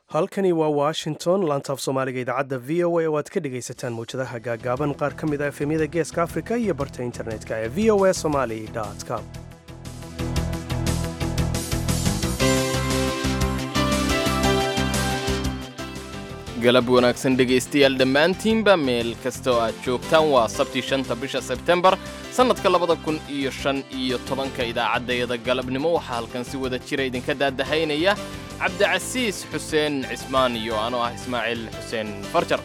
halkani waa washington laantaaf soomaaliga idaacadda v o a oo aad ka dhegaysataan mawjadaha gaagaaban qaar ka mid a efemyada geeska afrika iyo barta internetka ee v o a somali com galab wanaagsan dhegaystayaal dhammaantiinba meel kasta oo aad joogtaan waa sabtii 5 bisha sebtembar sannadka 2015 idaacaddayada galabnimo waxaa halkan si wada jira idinka daadahaynaya cabdicasiis xuseen cismaan iyo anoo ah ismaaciil xuseen farjar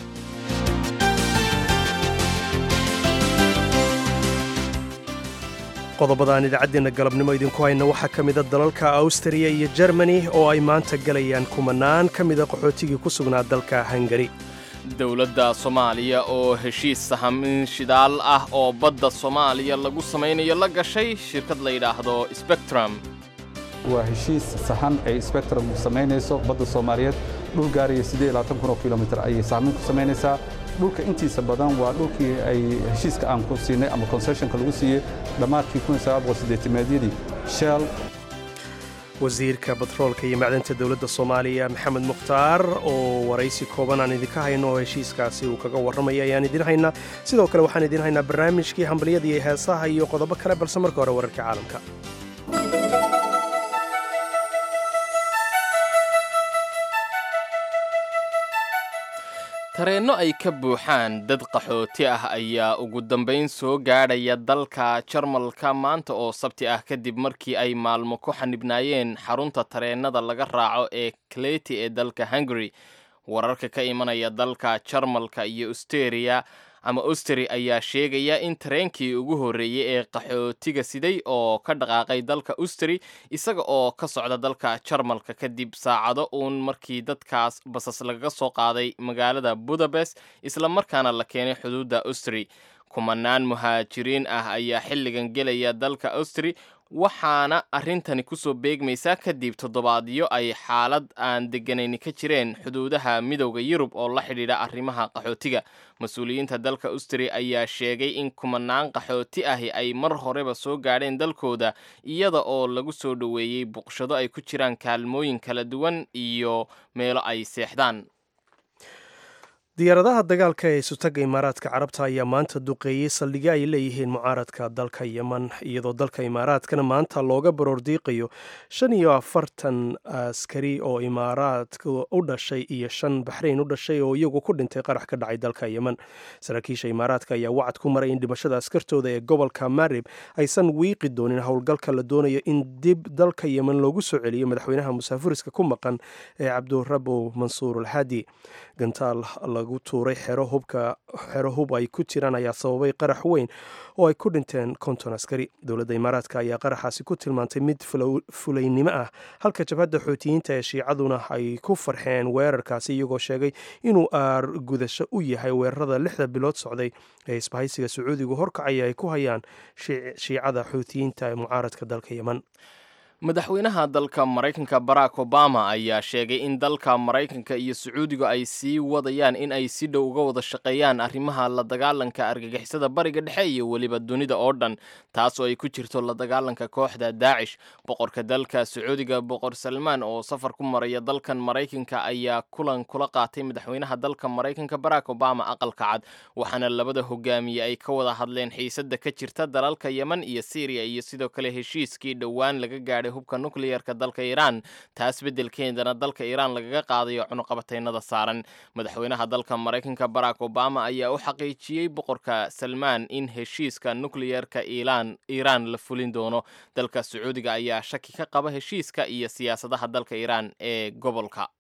qodobadaan idaacaddeena galabnimo idinku hayna waxaa ka mida dalalka awstriya iyo jermani oo ay maanta galayaan kumanaan ka mida qaxootigii ku sugnaa dalka hungari dowladda soomaaliya oo heshiis sahamin shidaal ah oo badda soomaaliya lagu samaynayo la gashay shirkad la yidhaahdo spectrum waa heshiis sahan ay spectrum samaynayso badda soomaaliyeed dhul gaaraya 8,000 kilomitir ayay saamin ku samaynaysaa dhulka intiisa badan waa dhulkii ay heshiiska aan ku siinay ama concessionka lagu siiyey dhammaadkii 1980-meedyadii shell wasiirka batroolka iyo macdanta dowladda soomaaliya maxamed mukhtaar oo waraysi kooban aan idinka hayno oo heshiiskaasi uu kaga warramaya ayaan idin haynaa sidoo kale waxaan idin haynaa barnaamijkii hambaliyada iyo heesaha iyo qodobo kale balse marka hore wararka caalamka tareenno ay ka buuxaan dad qaxooti ah ayaa ugu dambayn soo gaadhaya dalka jarmalka maanta oo sabti ah kadib markii ay maalmo ku xanibnaayeen xarunta tareennada laga raaco ee kleti ee dalka hungary wararka ka imanaya dalka jarmalka iyo austri ayaa sheegaya in tareenkii ugu horreeyey ee qaxootiga siday oo ka dhaqaaqay dalka austri isaga oo ka socda dalka jarmalka kadib saacado uun markii dadkaas basas lagaga soo qaaday magaalada budapest isla markaana la keenay xuduudda austri kumanaan muhaajiriin ah ayaa xilligan gelaya dalka austri waxaana arrintani kusoo beegmaysaa kadib toddobaadyo ay xaalad aan degganayn ka jireen xuduudaha midowda yurub oo la xidhiidha arrimaha qaxootiga mas-uuliyiinta dalka austri ayaa sheegay in kumanaan qaxooti ahi ay mar horeba soo gaadheen dalkooda iyada oo lagu soo dhoweeyey buqshado ay ku jiraan kaalmooyin kala duwan iyo meelo ay seexdaan diyaaradaha dagaalka ee isutaga imaaraadka carabta ayaa maanta duqeeyey saldhigyo ay leeyihiin mucaaradka dalka yeman iyadoo dalka imaaraadkana maanta looga baroordiiqayo 45 askari oo imaaraadka u dhashay iyo 5 baxrayn u dhashay oo iyagu ku dhintay qarax ka dhacay dalka yeman saraakiisha imaaraadka ayaa wacad ku maray in dhimashada askartooda ee gobolka marib aysan wiiqi doonin howlgalka la doonayo in dib dalka yeman loogu soo celiyo madaxweynaha musaafuriska ku maqan ee cabdurabow mansuur alxaadi gantaal lagu tuuray xero hub ay ku jiraan ayaa sababay qarax weyn oo ay ku dhinteen 50 askari dowladda imaaraadka ayaa qaraxaasi ku tilmaantay mid fulaynimo ah halka jabhadda xootiyiinta ee shiicaduna ay ku farxeen weerarkaasi iyagoo sheegay inuu aargudasho u yahay weerarada 6 bilood socday ee isbahaysiga sacuudigu horkacaya ay ku hayaan shiicada xootiyiinta ee mucaaradka dalka yeman madaxweynaha dalka maraykanka barack obama ayaa sheegay in dalka maraykanka iyo sacuudigu ay sii wadayaan in ay si dhow uga wada shaqeeyaan arrimaha la dagaalanka argagixisada bariga dhexe iyo weliba dunida oo dhan taas oo ay ku jirto la dagaalanka kooxda daacish boqorka dalka sacuudiga boqor salmaan oo safar ku maraya dalkan maraykanka ayaa kulan kula qaatay madaxweynaha dalka maraykanka barack obama aqalka cad waxaana labada hogaamiye ay ka wada hadleen xiisada ka jirta dalalka yeman iyo syriya iyo sidoo kale heshiiskii dhowaan laga gaadhay hubka nukliyeerka dalka Iiraan taas beddelkeedana dalka Iiraan lagaga qaadayo cunuqabataynada saaran madaxweynaha dalka Mareykanka Barack Obama ayaa u xaqiijiyay boqorka Salman in heshiiska nukliyeerka Iiraan la fulin doono dalka Sacuudiga ayaa shaki ka qaba heshiiska iyo siyaasadaha dalka Iiraan ee gobolka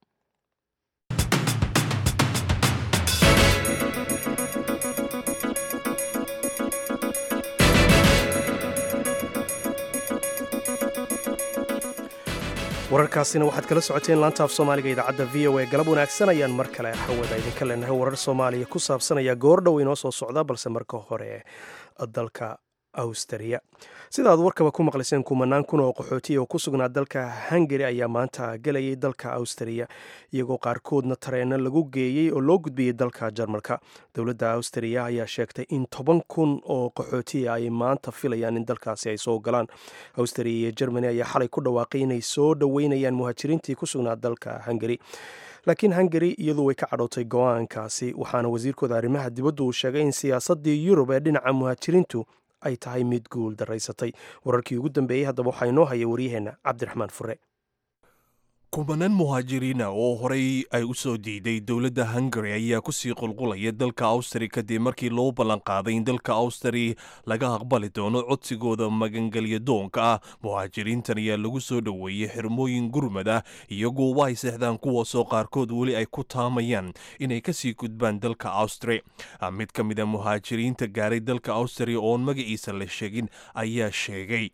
wararkaasina waxaad kala socoteen laanta af soomaaliga idaacadda v o a galab wanaagsan ayaan mar kale hawada idinka leenahay warar soomaaliya ku saabsanaya goordhow inoo soo socda balse marka hore dalka awstriya. sida aad warkaba ku maqlayseen kumanaan kun oo qaxootiya oo ku sugnaa dalka hungari ayaa maanta galayay dalka awstriya iyagoo qaarkoodna tareenno lagu geeyey oo loo gudbiyey dalka jarmalka. dowladda awstriya ayaa sheegtay in 10 kun oo qaxootiya ay maanta filayaan in dalkaasi ay soo galaan. awstriya iyo jermani ayaa xalay ku dhawaaqay inay soo dhoweynayaan muhaajiriintii ku sugnaa dalka hungari, laakiin hungari iyadu way ka cadhootay go-aankaasi, waxaana wasiirkooda arrimaha dibaddu uu sheegay in siyaasaddii yurub ee dhinaca muhaajiriintu ay tahay mid guul daraysatay. wararkii ugu dambeeyey haddaba waxaa inoo haya waryaheenna cabdiraxmaan fure. kumanaan muhaajiriina oo horey ay u soo diiday dowladda hungari ayaa kusii qulqulaya dalka awstari kadib markii loo ballanqaaday in dalka awstari laga aqbali doono codsigooda magangelya doonka ah. muhaajiriintan ayaa lagu soo dhoweeyey xirmooyin gurmad ah iyagoo way seexdaan kuwaasoo qaarkood weli ay ku taamayaan inay kasii gudbaan dalka awstari. mid ka mid a muhaajiriinta gaaray dalka awstari oon magaciisa la sheegin ayaa sheegay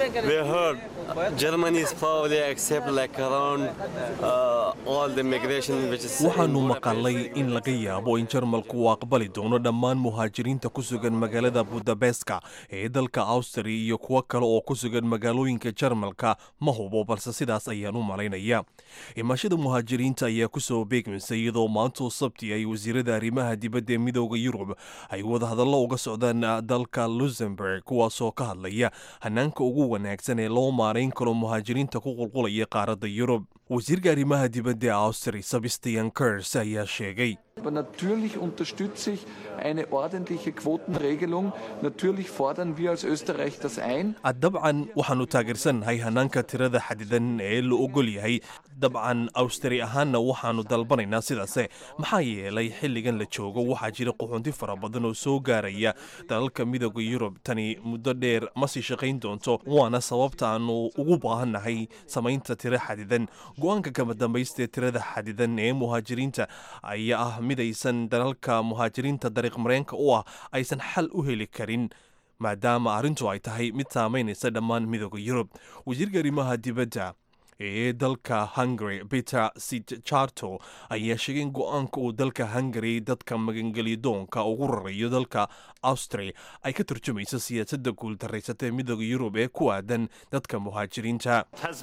waxaanu maqalay in laga yaabo in jarmalku uu aqbali doono dhammaan muhaajiriinta ku sugan magaalada budabeska ee dalka awstari iyo kuwo kale oo ku sugan magaalooyinka jarmalka ma hubo, balse sidaas ayaan u malaynaya. imaashada muhaajiriinta ayaa kusoo beegmaysay iyadoo maantoo sabti ay wasiirada arrimaha dibadda ee midooda yurub ay wadahadallo uga socdaan dalka luxemburg kuwaasoo ka hadlaya hanaanka ugu wanaagsan ee loo maarayn karo muhaajiriinta ku qulqulaya qaaradda yurub. wasiirka arrimaha dibadda ee awstri Sebastian Kurz ayaa sheegay Aber natürlich unterstütze ich eine ordentliche Quotenregelung. Natürlich fordern wir als Österreich das ein. dabcan waxaanu taageersannahay hanaanka tirada xadidan ee la ogol yahay. dabcan awstri ahaanna waxaanu dalbanaynaa sidaase maxaa yeelay xilligan la joogo waxaa jira qaxoonti fara badan oo soo gaaraya dalalka midooda yurub. tani muddo dheer ma sii shaqayn doonto, waana sababta aanu ugu baahannahay samaynta tiro xadidan. go-aanka kama dambaysta tirada xadidan ee muhaajiriinta ayaa ah mid aysan dalalka muhaajiriinta dariiq mareenka u ah aysan xal u heli karin maadaama arrintu ay tahay mid saamaynaysa dhammaan midooda yurub. wasiirka arrimaha dibadda ee dalka hungary Peter Sitcharto ayaa sheegay in go-aanka uu dalka hungary dadka magangelyadoonka ugu rarayo dalka awstri ay ka turjumayso siyaasadda guuldarraysata ee midooda yurub ee ku aadan dadka muhaajiriinta.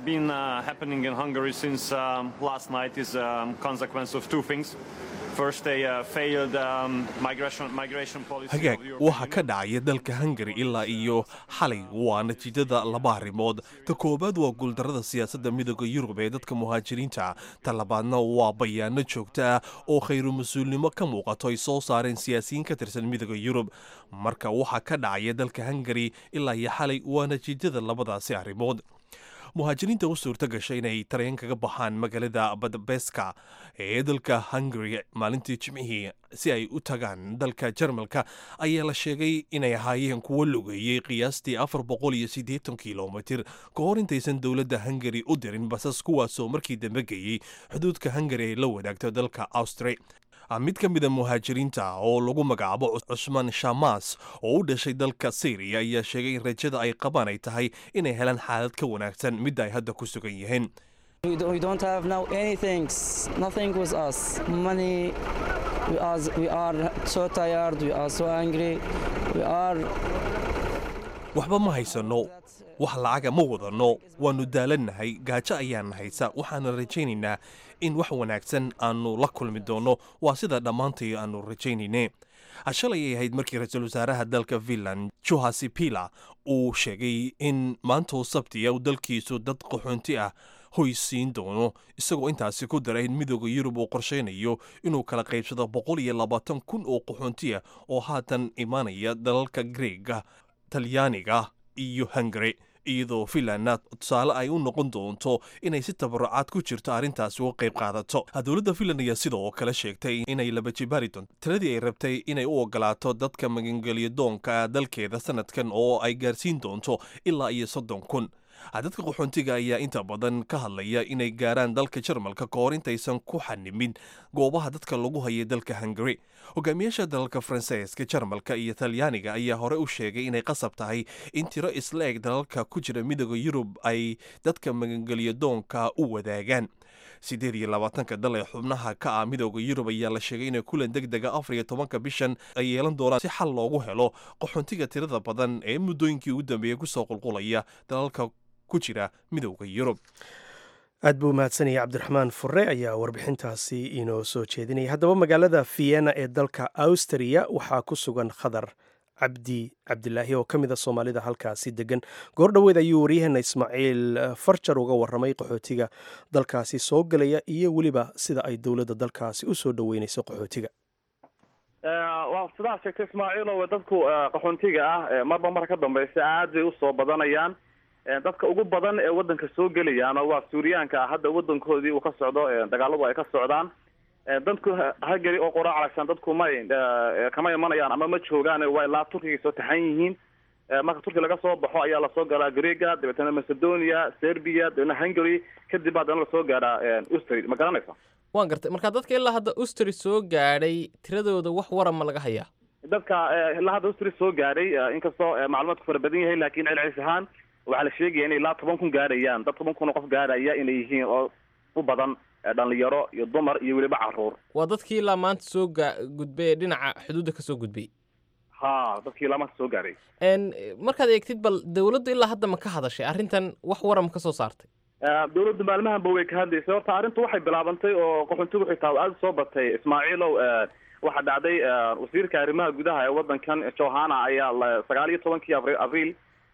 hagaag waxa ka dhacaya dalka hungary ilaa iyo xalay waa natiijada laba arrimood. ta koowaad waa guuldarrada siyaasadda midooda yurub ee dadka muhaajiriinta. ta labaadna waa bayaano joogto ah oo khayru mas-uulnimo ka muuqato ay soo saareen siyaasiyiin ka tirsan midooda yurub. marka waxa ka dhacaya dalka hungary ilaa iyo xalay waa natiijada labadaasi arrimood. muhaajiriinta u suurto gashay inay tareen kaga baxaan magaalada budabeska ee dalka hungary maalintii jimcihii si ay u tagaan dalka jarmalka ayaa la sheegay inay ahaayeen kuwo lugeeyey qiyaastii 480 kilomitir ka hor intaysan dowladda hungary u dirin basas kuwaasoo markii dambe geeyey xuduudka hungary ay la wadaagto dalka awstri. mid ka mida muhaajiriinta oo lagu magacaabo cusmaan shamas oo u dhashay dalka syriya ayaa sheegay in rajada ay qabaan ay tahay inay helaan xaalad ka wanaagsan midda ay hadda ku sugan yihiin. We don't have now anything, nothing with us. Money, we are so tired, we are so angry, we are... waxba ma haysano, wax lacaga ma wadano, waanu daalannahay, gaajo ayaan haysa, waxaana rajaynaynaa in wax wanaagsan aanu la kulmi doono. waa sida dhammaantay aanu rajaynayne. shalay ay ahayd markii ra-iisul wasaaraha dalka Finland Juha Sipilä uu sheegay in maantoo sabtiya uu dalkiisu dad qaxoonti ah hoysiin doono, isagoo intaasi ku daray in midooda yurub uu qorshaynayo inuu kala qaybsado 120,000 oo qaxoonti ah oo haatan imaanaya dalalka Greega, Talyaaniga iyo Hungary, iyadoo Finlandna tusaale ay u noqon doonto inay si tabarucaad ku jirto arrintaasi uga qayb qaadato. dowladda Finland ayaa sidoo kale sheegtay inay laba jibaari doonto tiradii ay rabtay inay u ogolaato dadka magangelyadoonka dalkeeda sanadkan oo ay gaarsiin doonto ilaa iyo 30,000. dadka qaxoontiga ayaa inta badan ka hadlaya inay gaaraan dalka jarmalka ka hor intaysan ku xanimin goobaha dadka lagu hayay dalka hungary. hogaamiyaasha dalalka faransiiska, jarmalka iyo talyaaniga ayaa hore u sheegay inay qasab tahay in tiro isla eg dalalka ku jira midooda yurub ay dadka magangelyadoonka u wadaagaan. 28 dal ee xubnaha ka ah midowda Yurub ayaa la sheegay inay kulan degdega 14 bishan ay yeelan doonaan si xal loogu helo qaxoontiga tirada badan ee muddooyinkii ugu dambeeyay ku soo qulqulaya dalalka ku jira midowda Yurub. aad buu mahadsanaya cabdiraxmaan fure ayaa warbixintaasi inoo soo jeedinaya. haddaba magaalada vienna ee dalka austria waxaa ku sugan khadar cabdilaahi oo ka mid a soomaalida halkaasi degan. goor dhoweed ayuu waryaheena ismaaciil farjar uga waramay qaxootiga dalkaasi soo gelaya iyo weliba sida ay dowladda dalkaasi u soo dhoweynayso qaxootiga. waa sidaa sheegtay ismaaciilow, dadku qaxoontiga ah marba mar ka dambeysa aad bay usoo badanayaan. dadka ugu badan ee wadanka soo gelayaan waa suuriyaanka ah. hadda wadankoodii uu ka socdo dagaaladu ay ka socdaan. dadku hageli oo qora calashaan dadku kama imanayaan ama ma joogaan, waa ilaa Turkiga soo taxan yihiin. marka Turkiga laga soo baxo ayaa la soo galaa Greega, dabeetana Macedonia, Serbia, dabeetana Hungary, kadib baadana la soo gaaraa Austria. ma garanaysa? waan gartay. marka dadka ilaa hadda Austria soo gaadhay tiradooda wax waran ma laga hayaa? dadka ilaa hadda Austria soo gaadhay inkastoo macluumaadku fara badan yahay, laakiin celcelis ahaan waxaa la sheegaya inay ilaa 10 kun gaarayaan. dad 10 kun oo qof gaaraya inay yihiin oo u badan dhalinyaro iyo dumar iyo weliba caruur. waa dadkii ilaa maanta soo gudbay dhinaca xuduudda ka soo gudbay. dadkii ilaa maanta soo gaaray. markaad eegtid bal dawladdu ilaa hadda ma ka hadashay arrintan, wax waran ka soo saartay? dawladdu maalmahanba way ka hadlaysay. horta arrintu waxay bilaabantay oo qaxoontigu xitaa aad soo batay ismaaciilow. waxaa dhacday wasiirka arrimaha gudaha ee wadankan Johana ayaa 19 abriil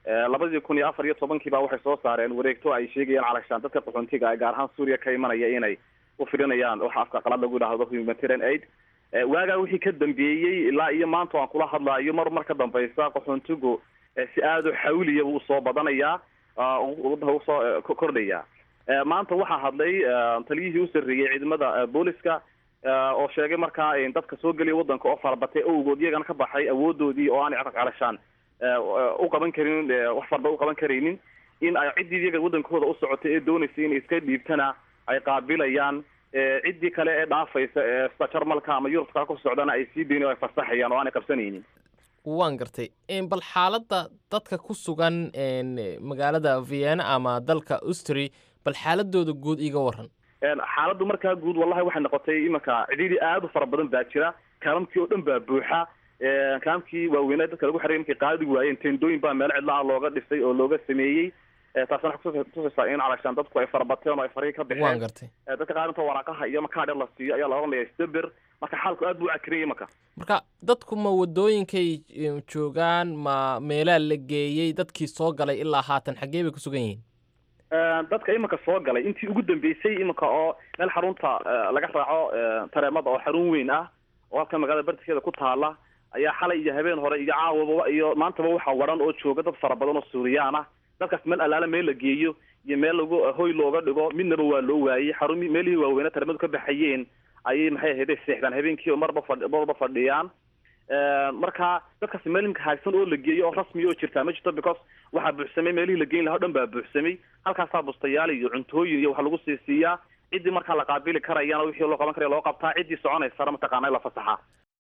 2014 baa waxay soo saareen wareegto ay sheegayaan calashaan dadka qaxoontiga ah gaar ahaan Suuriya ka imanaya inay u firinayaan waxa afka qalad lagu yiraahdo humanitarian aid. waagaa wixii ka dambeeyay ilaa iyo maanta aan kula hadlaayo mar ka dambaysa qaxoontigu si aad u xawliya uu soo badanayaa, uu soo kordhaya. maanta waxaa hadlay taliyihii u sarreeyay ciidamada booliska oo sheegay markaa in dadka soo gelaya wadanka oo farabatay awgood iyagana ka baxay awoodoodii oo aan calashaan u qaban karin wax farba u qaban karaynin, in ay ciddii iyaga wadankooda u socotay ee doonaysay inay iska dhiibtana ay qaabilayaan. ciddii kale ee dhaafaysa ee Jarmalka ama Yurubka ku socdana ay sii deynayaan oo ay fasaxayaan oo aan qabsanaynin. waan gartay. bal xaaladda dadka ku sugan magaalada Vienna ama dalka Austria, bal xaaladooda guud iga waran. xaaladdu markaa guud wallahi waxay noqotay imanka cidhiidhi aad u fara badan baa jira. kaalamkii oo dhan baa buuxa. kaalamkii waaweynaa dadka lagu xareeyay markay qaadi waayeen teendooyin baa meel cidla ah looga dhisay oo looga sameeyey. taasna tusaysaa in calashaan dadku ay farabateen oo ay farii ka baxeen. waan gartay. dadka qaar inta waraaqaha iyo makaadhe la siiyo ayaa la oranaya istabir. marka xaalku aad buu cakriyay imanka. marka dadku ma wadooyinkay joogaan, ma meelaha la geeyey? dadkii soo galay ilaa haatan xaggee bay ku sugan yihiin? dadka imanka soo galay intii ugu dambeysay imanka oo meel xarunta laga raaco tareemada oo xarun weyn ah oo halka magaalada bartikeeda ku taala ayaa xalay iyo habeen hore iyo caawaba iyo maantaba waxaa waran oo jooga dad fara badan oo Suuriyaan ah. dadkaas meel alaala meel la geeyo iyo meel lagu hoy looga dhigo midnaba waa loo waayay. xarumii meelihii waaweyn tareemadu ka baxayeen ayay maxay ahayd seexdaan habeenkii oo marba fadhiyaan. marka dadkaas meel imka haagsan oo la geeyo oo rasmi oo jirta ma jirto, because waxaa buuxsamay meelihii la geyn lahaa dhan baa buuxsamay. halkaasaa bustayaal iyo cuntooyin iyo waxa lagu siiyaa. ciddii markaa la qaabili karayana wixii loo qaban karaya loo qabtaa. ciddii soconaysana mataqaanaa la fasaxaa.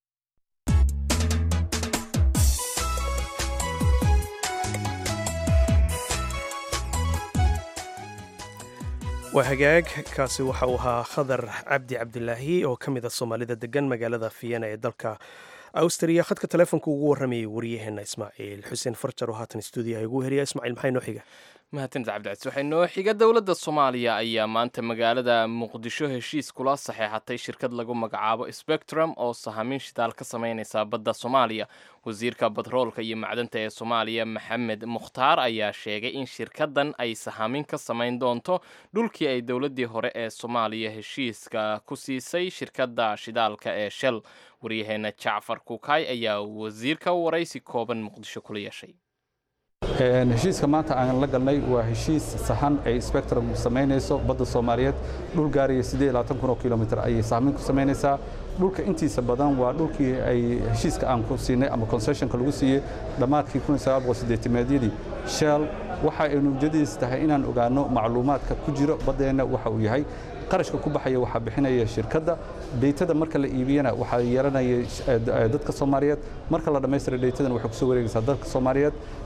waa hagaag. kaasi waxa uu ahaa khadar cabdilaahi oo ka mid a soomaalida degan magaalada Vienna ee dalka Austria. khadka telefoonka ugu waramayay waryaheena Ismaaciil Xuseen Farjar oo haatan stuudiyaha ugu heriya. Ismaaciil, maxay noo xiga? mahadsanid cabdicasiis. waxay noo xiga dowladda Soomaaliya ayaa maanta magaalada Muqdisho heshiis kula saxeexatay shirkad lagu magacaabo Spectrum oo sahamin shidaal ka sameynaysa badda Soomaaliya. wasiirka batroolka iyo macdanta ee Soomaaliya Maxamed Mukhtaar ayaa sheegay in shirkadan ay sahamin ka sameyn doonto dhulkii ay dowladdii hore ee Soomaaliya heshiiska ku siisay shirkadda shidaalka ee Shell. waryaheena Jacfar Kukay ayaa wasiirka waraysi kooban Muqdisho kula yeeshay. heshiiska maanta aan la galnay waa heshiis sahan ay Spectrum sameynayso badda Soomaaliyeed. dhul gaaraya 28 kun oo kiiloomitir ayay saameyn ku sameynaysaa. dhulka intiisa badan waa dhulkii ay heshiiska aan ku siinay ama concessionka lagu siiyey dhammaadkii 1980-meedyadii. Shell waxa ay ujeedadiisu tahay inaan ogaano macluumaadka ku jira baddeena waxa uu yahay. qarashka ku baxaya waxa bixinaya shirkadda. daytada marka la iibiyana waxa yeelanaya dadka Soomaaliyeed. marka la dhameystiro daytadan waxa ku soo wareegaysaa dadka Soomaaliyeed.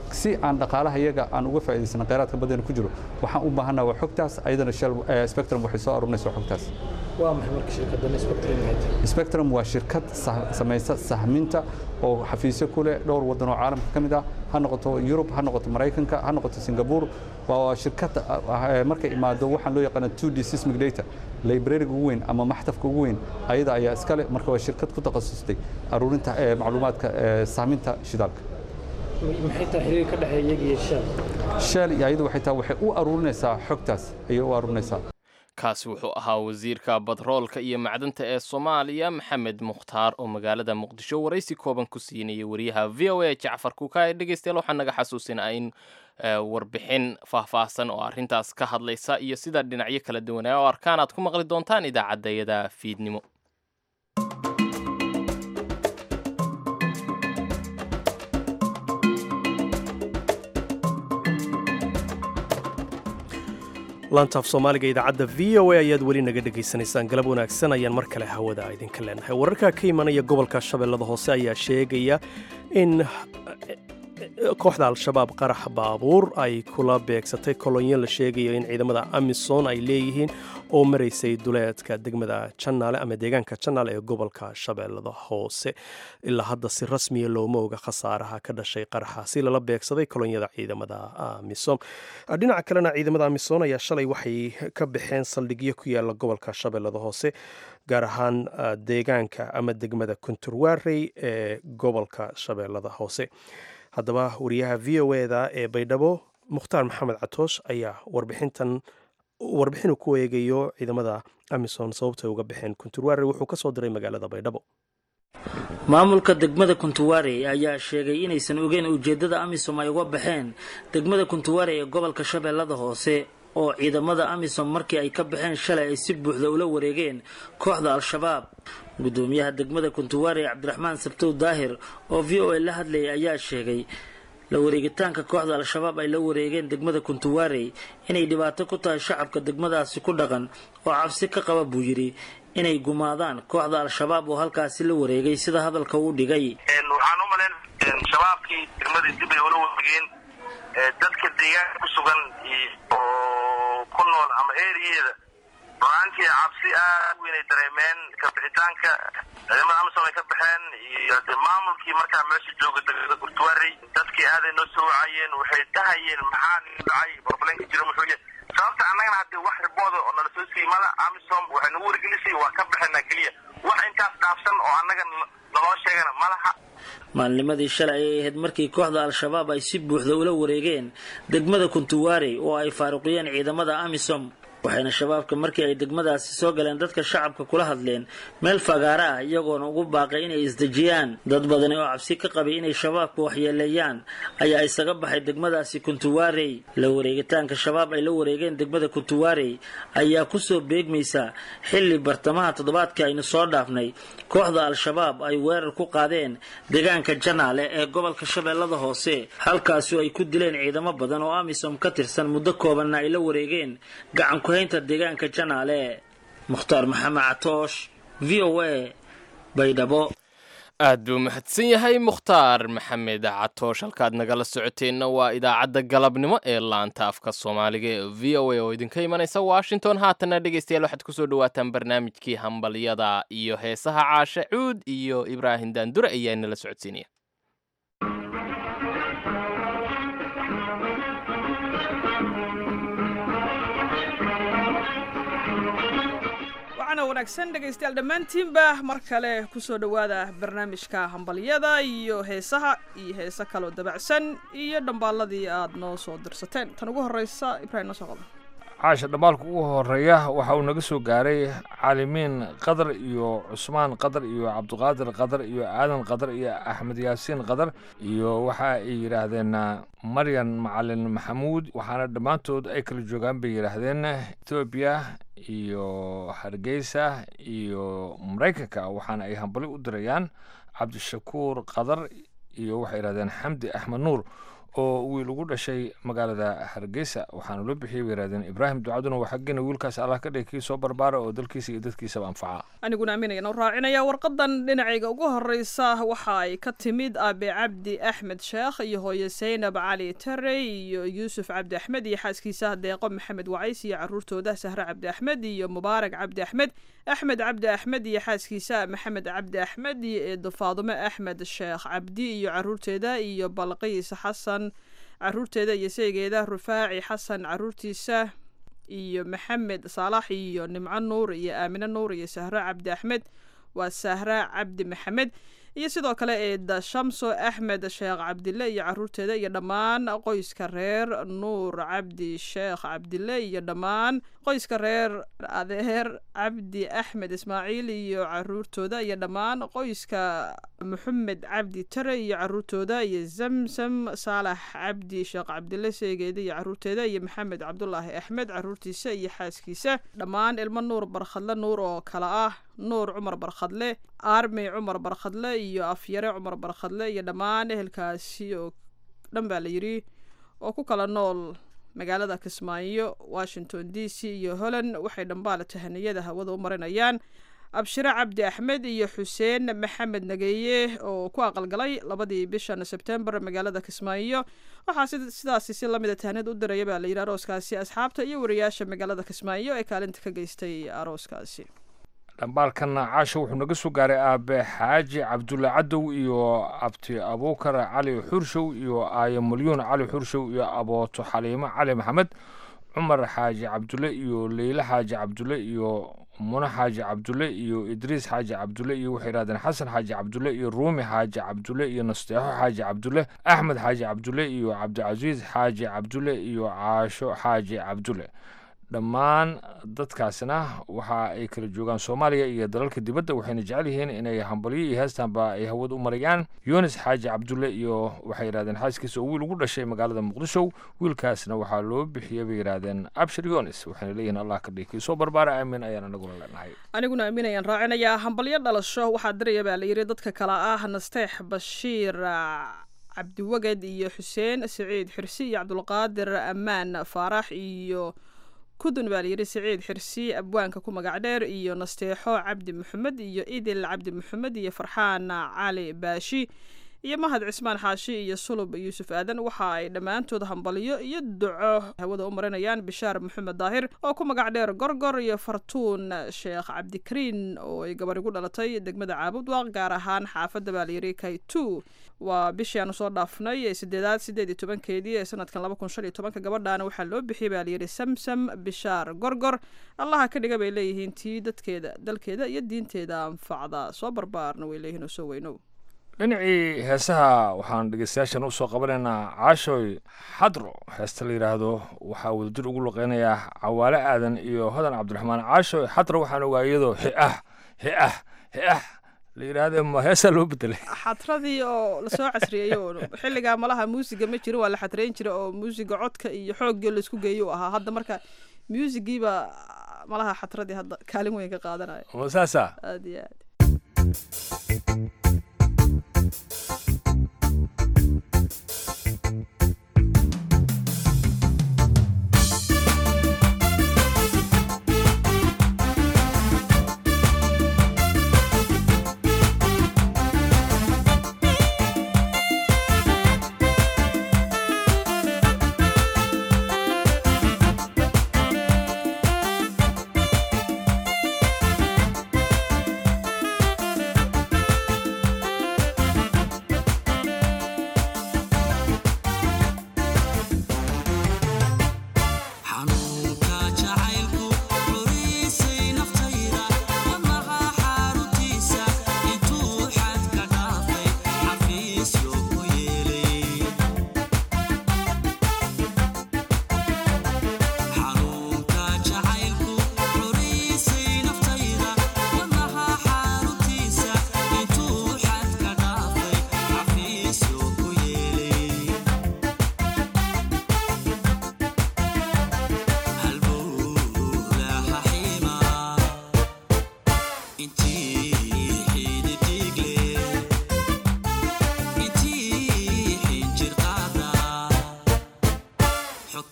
si aan dhaqaalaha iyaga aan uga faa'iidaysano kheyraadka badan ku jiro waxaan u baahanaa waa xogtaas ayadana Shell Spectrum waxay soo arurinaysaa xogtaas waa maxay marka shirkaddan Spectrum waa shirkad samaysa sahminta oo xafiisyo ku leh dhowr wadan oo caalamka ka mid ah ha noqoto Europe ha noqoto Mareykanka ha noqoto Singapore waa shirkad markay imaado waxaan loo yaqaan 2D seismic data library ugu weyn ama maxtafka ugu weyn ayada ayaa iska leh marka waa shirkad ku takhasustay aruurinta macluumaadka sahminta shidaalka maxay tahay xiriirka ka dhaxeeya iyaga iyo Shell iyadu waxay u aruurinaysaa xogtaas ayay u aruurinaysaa kaasi wuxuu ahaa wasiirka batroolka iyo macdanta ee Soomaaliya Maxamed Mukhtaar oo magaalada Muqdisho waraysi kooban ku siinayay wariyaha VOA Jacfar Kukaay dhageystayaal waxaan naga xasuusinaa in warbixin faahfaahsan oo arrintaas ka hadlaysa iyo sida dhinacyo kala duwan oo arkaan aad ku maqli doontaan idaacaddayada fiidnimo. laantaaf soomaaliga idaacadda VOA ayaad weli naga dhegaysanaysaan galab wanaagsan ayaan mar kale hawada idinka leenahay wararka ka imanaya gobolka shabeellada hoose ayaa sheegaya in kooxda al-shabaab qarax baabuur ay kula beegsatay kolonyo la sheegayo in ciidamada amisom ay leeyihiin oo maraysay duleedka degmada Janaale ama deegaanka Janaale ee gobolka shabeellada hoose ilaa hadda si rasmiya looma oga khasaaraha ka dhashay qaraxaasi lala beegsaday kolonyada ciidamada amisom dhinaca kalena ciidamada amisom ayaa shalay waxay ka baxeen saldhigyo ku yaala gobolka shabeellada hoose gaar ahaan deegaanka ama degmada Kunturwaarey ee gobolka shabeellada hoose haddaba wariyaha VOA-da ee Baydhabo Mukhtaar Maxamed Catoosh ayaa warbixin ku eegayo ciidamada amisom sababtay uga baxeen Kunturwaarey wuxuu ka soo diray magaalada Baydhabo. maamulka degmada Kunturwaarey ayaa sheegay inaysan ogeyn ujeedada amisom ay uga baxeen degmada Kunturwaarey ee gobolka shabeellada hoose oo ciidamada amisom markii ay ka baxeen shalay ay si buuxda ula wareegeen kooxda al-shabaab. gudoomiyaha degmada Kunturwaarey Cabdiraxmaan Sabtow Daahir oo VOA la hadlayay ayaa sheegay la wareegitaanka kooxda al-shabaab ay la wareegeen degmada Kunturwaarey inay dhibaato ku tahay shacabka degmadaasi ku dhaqan oo cabsi ka qaba buu yiri inay gumaadaan kooxda al-shabaab oo halkaasi la wareegay sida hadalka uu dhigay. waxaan u maleyn shabaabkii degmada dib ay ula wareegeen dadka deegaanka ku sugan oo ku nool ama eriyada runtii cabsi aad u weyn ay dareemeen ka bixitaanka ciidamada amisom ay ka baxeen iyo maamulkii markaa meesha jooga degmada Kunturwaarey dadkii aaday noo soo wacayeen waxay dhahayeen maxaa dhacay barbalanka jira muxuu yahay sababta annagana haddii wax ribooda oo nala soo siimada amisom waxay nagu wargelisay waa ka baxeenaa keliya wax intaas dhaafsan oo annaga naloo sheegana malaha. maalnimadii shalay ay ahayd markii kooxda al-shabaab ay si buuxda ula wareegeen degmada Kunturwaarey oo ay faaruqiyeen ciidamada amisom waxayna shabaabka markii ay degmadaasi soo galeen dadka shacabka kula hadleen meel fagaara ah iyagoona ugu baaqay inay isdejiyaan dad badan oo cabsi ka qabay inay shabaabka waxyeeleeyaan ayaa isaga baxay degmadaasi Kunturwaarey. la wareegitaanka shabaab ay la wareegeen degmada Kunturwaarey ayaa ku soo beegmaysa xilli bartamaha toddobaadkii aynu soo dhaafnay kooxda al-shabaab ay weerar ku qaadeen deegaanka Janaale ee gobolka shabeellada hoose halkaas oo ay ku dileen ciidamo badan oo amisom ka tirsan muddo koobanna ay la wareegeen gacan ku haynta deegaanka Janaale. Mukhtaar Maxamed Catoosh VOA Baydhabo. aad buu mahadsan yahay Mukhtaar Maxamed Catoosh halkaad nagala socoteenna waa idaacadda galabnimo ee laanta afka Soomaaliga ee VOA oo idinka imanaysa Washington. haatana dhegeystayaal waxaad ku soo dhawaataan barnaamijkii hambaliyada iyo heesaha Caashe Cuud iyo Ibraahim Daandure ayaa nala socodsiinaya. wanaagsan dhegaystayaal dhammaantiinba mar kale ku soo dhowaada barnaamijka hambalyada iyo heesaha iyo heeso kaloo dabacsan iyo dhambaalladii aad noo soo dirsateen. tan ugu horreysa Ibraahim noo soo qaba. caasha dhambaalka ugu horeeya waxa uu naga soo gaaray caalimiin qadar iyo cusmaan qadar iyo cabdiqaadir qadar iyo aadan qadar iyo axmed yaasiin qadar iyo waxa ay yidhaahdeen maryan macalin maxamuud waxaana dhammaantood ay kala joogaan bay yidhaahdeen etoobiya iyo hargeysa iyo maraykanka waxaana ay hambali u dirayaan cabdishakuur qadar iyo waxay yidhahdeen xamdi axmed nuur oo wiil ugu dhashay magaalada hargeysa waxaana loo bixiyey bay yidhahdeen ibraahim ducaduna waa xaggeena wiilkaas allah ka dhig kii soo barbaara oo dalkiisa iyo dadkiisaba anfaca aniguna aaminayaan u raacinaya warqadan dhinacayga ugu horeysa waxa ay ka timid aabe cabdi axmed sheekh iyo hooye saynab cali tarey iyo yuusuf cabdi axmed iyo xaaskiisa deeqo maxamed wacays iyo caruurtooda sahre cabdi axmed iyo mubaarak cabdi axmed axmed cabdi axmed iyo xaaskiisa maxamed cabdi axmed iyo eedo faadume axmed sheekh cabdi iyo caruurteeda iyo balqiis xasan caruurteeda iyo seegeeda rufaaci xasan caruurtiisa iyo maxamed saalax iyo nimco nuur iyo aamine nuur iyo sahre cabdi axmed waa sahre cabdi maxamed iyo sidoo kale eeda shamso axmed sheekh cabdille iyo caruurteeda iyo dhammaan qoyska reer nuur cabdi sheekh cabdille iyo dhammaan qoyska reer adeer cabdi axmed ismaaciil iyo caruurtooda iyo dhammaan qoyska maxamed cabdi tare iyo caruurtooda iyo zamsam saalax cabdi sheekh cabdille seegeeda iyo caruurteeda iyo maxamed cabdulaahi axmed caruurtiisa iyo xaaskiisa dhammaan ilmo nuur barkhadle nuur oo kale ah nuur cumar barkhadle armi cumar barkhadle iyo afyare cumar barkhadle iyo dhammaan ehelkaasi oo dhan baa la yidhi oo ku kala nool magaalada kismaayo washington d c iyo holland waxay dhambaale tahaniyada hawada u marinayaan abshire cabdi axmed iyo xuseen maxamed nageeye oo ku aqalgalay 2 bishan sebtembar magaalada kismaayo waxaa sidaasi si lamida tahaniyad u diraya baa la yidhi arooskaasi asxaabta iyo wariyaasha magaalada kismaayo ee kaalinta ka geystay arooskaasi dhambaalkan caasho wuxuu naga soo gaaray aabe xaaji cabdulle cadow iyo abti abuukar cali xurshow iyo aayo milyuun cali xurshow iyo abooto xaliimo cali maxamed cumar xaaji cabdulle iyo leyle xaaji cabdulle iyo muna xaaji cabdulle iyo idriis xaaji cabdulle iyo waxay yidhahdeen xasan xaaji cabdulle iyo ruumi xaaji cabdulle iyo nasteexo xaaji cabdulle axmed xaaji cabdulle iyo cabdicasiis xaaji cabdulle iyo caasho xaaji cabdulle dhammaan dadkaasina waxa ay kala joogaan soomaaliya iyo dalalka dibadda waxayna jecel yihiin inay hambalyo iyo heestaanba ay hawada u marayaan yunis xaaji cabdulle iyo waxay yidhahdeen xaaskiisa oo wiil ugu dhashay magaalada muqdisho wiilkaasna waxaa loo bixiyey bay yidhahdeen abshir yunis waxayna leeyihiin allah ka dhigi kii soo barbaara aamin ayaan anaguna leenahay aniguna aaminayaan raacinayaa hambalyo dhalasho waxaa diraya baa la yidhi dadka kale ah nasteex bashiir cabdiwagad iyo xuseen siciid xirsi iyo cabdulqaadir ammaan faarax iyo kudun baa layidhi siciid xirsi abwaanka ku magac dheer iyo nasteexo cabdi maxamed iyo idil cabdi maxamed iyo farxaan cali baashi iyo mahad cismaan xaashi iyo sulub yuusuf aadan waxa ay dhammaantood hambalyo iyo duco hawada u marinayaan bishaar maxamed daahir oo ku magac dheer gorgor iyo fartuun sheekh cabdikariin oo ay gabar igu dhalatay degmada caabudwaaq gaar ahaan xaafadda baa layidhi kaytu waa bishii aanu soo dhaafnay ee 18 ee sanadkan 2015 gabadhaana waxaa loo bixiyay baa layidhi samsam bishaar gorgor allaha ka dhiga bay leeyihiin tii dadkeeda dalkeeda iyo diinteeda anfacda soo barbaarna way leeyihiin oo soo weynow dhinacii heesaha waxaan dhegeystayaashan u soo qabanaynaa caashoy xadro heesta la yidhaahdo waxaa wadajir ugu luqeynayaa cawaale aadan iyo hodan cabdiraxmaan caashoy xadro waxaan ogaa iyadoo he-ah la yidhaahde ma heesaa loo bedelay xatradii oo lasoo casriyey oo xilligaa malaha muusiga ma jirin waa la xatreyn jira oo muusiga codka iyo xoogii laisku geeyo u ahaa hadda marka muusigiiba malaha xatradii hadda kaalin weyn ka qaadanaya saasa aad iyo aad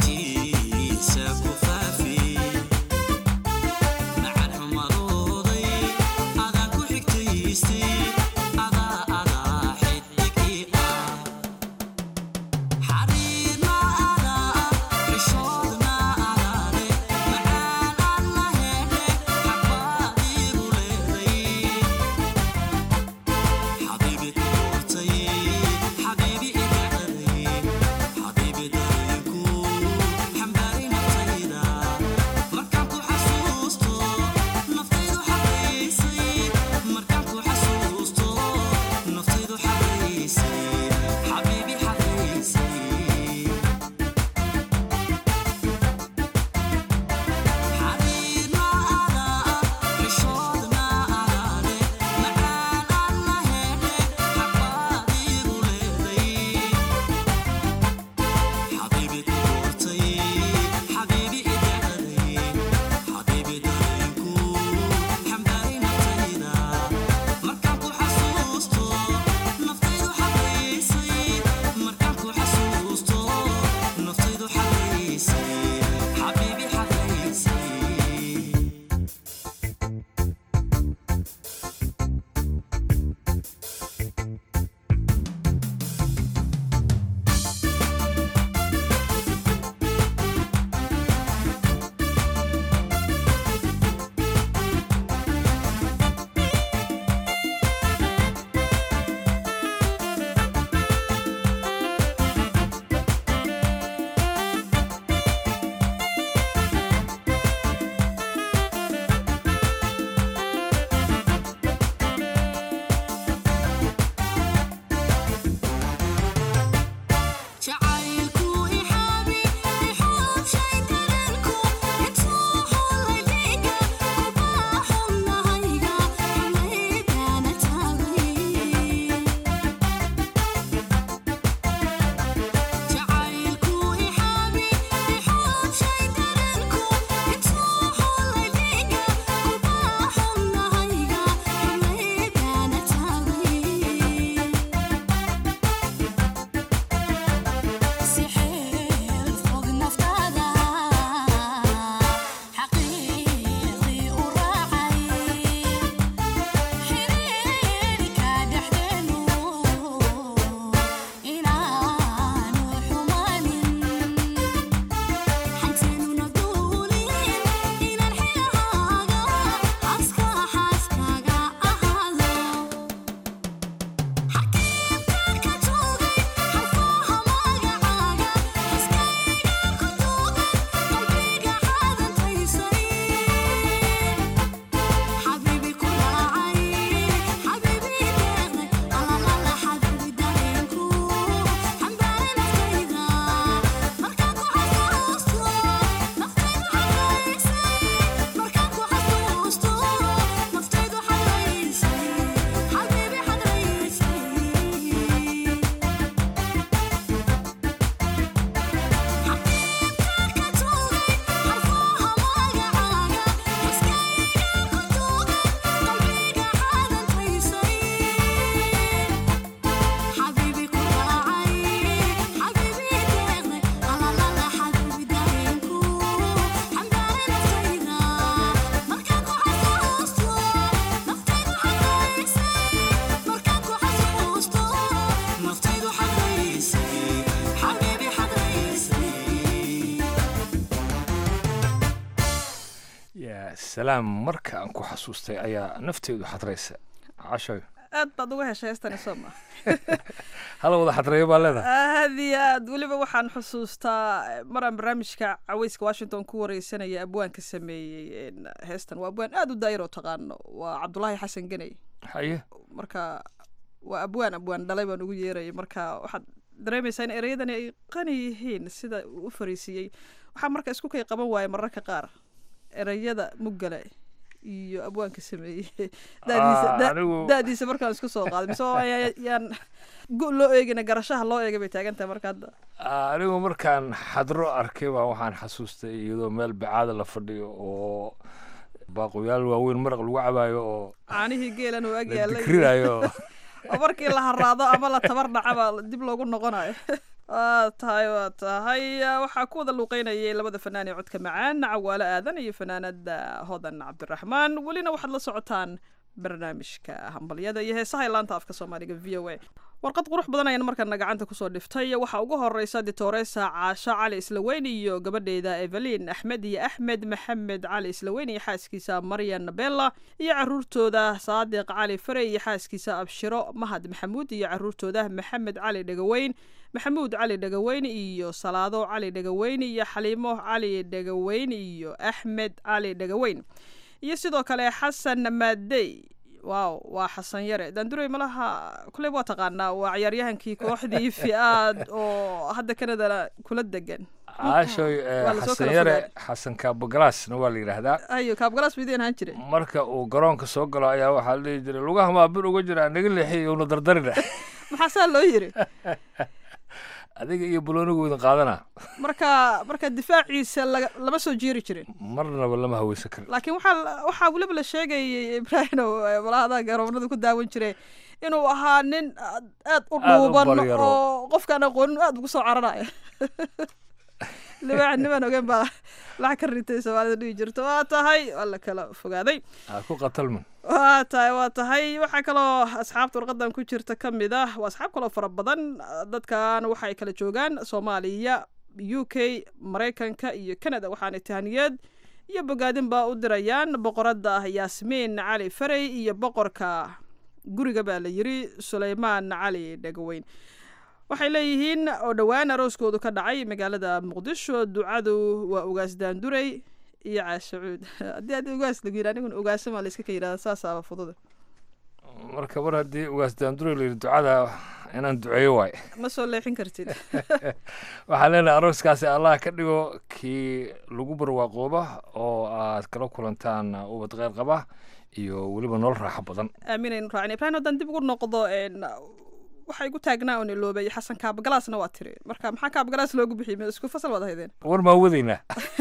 salaam marka aan ku xasuustay ayaa nafteedu xadraysa cashay aad baad uga heshay heestani soo ma hala wada xadreeyo baa leedahay aad iyo aad weliba waxaan xusuustaa maraan barnaamijka caweyska washington ku wareysanaya abwaanka sameeyey heestan waa abwaan aad u daayir oo taqaano waa cabdulaahi xasan ganey haye marka waa abwaan dhalay baan ugu yeerayay marka waxaad dareemaysaa in ereyadani ay qani yihiin sida uu u fariisiiyey waxaa marka isku kay qaban waaya mararka qaar ereyada muggale iyo abwaanka sameeyey daadiisa markaan isku soo qaaday mise yaan go loo eegina garashaha loo eegay bay taagantahay marka hadda anigu markaan xadro arkay baa waxaan xasuustay iyadoo meel bacaada la fadhiyo oo baaqoyaal waaweyn maraq lagu cabaayo oo caanihii geelan oo ag yaallay dikrinayo oo markii la haraado ama la tabar dhacaba dib loogu noqonayo waa tahay waxaa ku wada luuqeynayay labada fanaan ee codka macaan cawaale aadan iyo fanaanada hodan cabdiraxmaan welina waxaad la socotaan barnaamijka hambalyada iyo heesaha ee laanta afka soomaaliga v o a warqad qurux badan ayaan markana gacanta kusoo dhiftay waxaa ugu horeysa ditoresa caasho cali islaweyn iyo gabadheeda evelin axmed iyo axmed maxamed cali islaweyn iyo xaaskiisa maryan bella iyo caruurtooda saadiq cali fare iyo xaaskiisa abshiro mahad maxamuud iyo caruurtooda maxamed cali dhagaweyn maxamuud cali dhagaweyn iyo salaado cali dhagaweyn iyo xaliimo cali dhagaweyn iyo axmed cali dhagaweyn iyo sidoo kale xasan maadey waaw waa xasan yare daanduray malaha kuley waa taqaanaa waa ciyaaryahankii kooxdii fi'aad oo hadda kanadana kula degan caashoy xasan yare xasan kaabogalaasna waa la yidhaahdaa ayo kaabogalaas bideen ahaan jiray marka uu garoonka soo galo ayaa waxaa la dhihi jiray lugaha maa bir uga jira naga leexiy una dardarina maxaa saa loo yiri adiga iyo buloonigooda qaadana marka difaaciisa lama soo jeeri jirin marnaba lama haweysan karin laakiin waxaa weliba la sheegayay ibraahino walahada garoonada ku daawan jiray inuu ahaa nin aad u dhuuban oo qofkaan aqoonin aad ugu soo cararaya libaax niman ogen baa lacag ka ritay soomaalida dhihi jirto waa tahay waa la kala fogaaday ku qatalman waa tahay waxaa kaloo asxaabta warqadan ku jirta ka mid ah waa asxaab kaloo fara badan dadkan waxay kala joogaan soomaaliya u k maraykanka iyo canada waxaana tahaniyad iyo bogaadin baa u dirayaan boqorada yaasmiin cali farey iyo boqorka guriga baa la yiri suleymaan cali dhagaweyn waxay leeyihiin oo dhowaan arooskoodu ka dhacay magaalada muqdisho ducadu waa ugaas daanduray iyo caashacuud haddii aad ugaas lagu yidhi anigun ugaasama la iska ka yidhahda saasaaba fududa marka mar haddii ugaas daanduray la yidhi ducada inaan duceeyo waay ma soo leexin kartid waxaan leenahay arooskaasi allah ka dhigo kii lagu barwaaqooba oo aad kala kulantaan ubad kheyr qaba iyo weliba nolol raaxo badan aaminaynu raacin ibraahim haddaan dib ugu noqdo waxay gu taagnaa oo niloobay xasan kaabagalaasna waa tiri marka maxaa kaabagalaas loogu bixiyay isku fasal wada haydeen war maa wadaynaa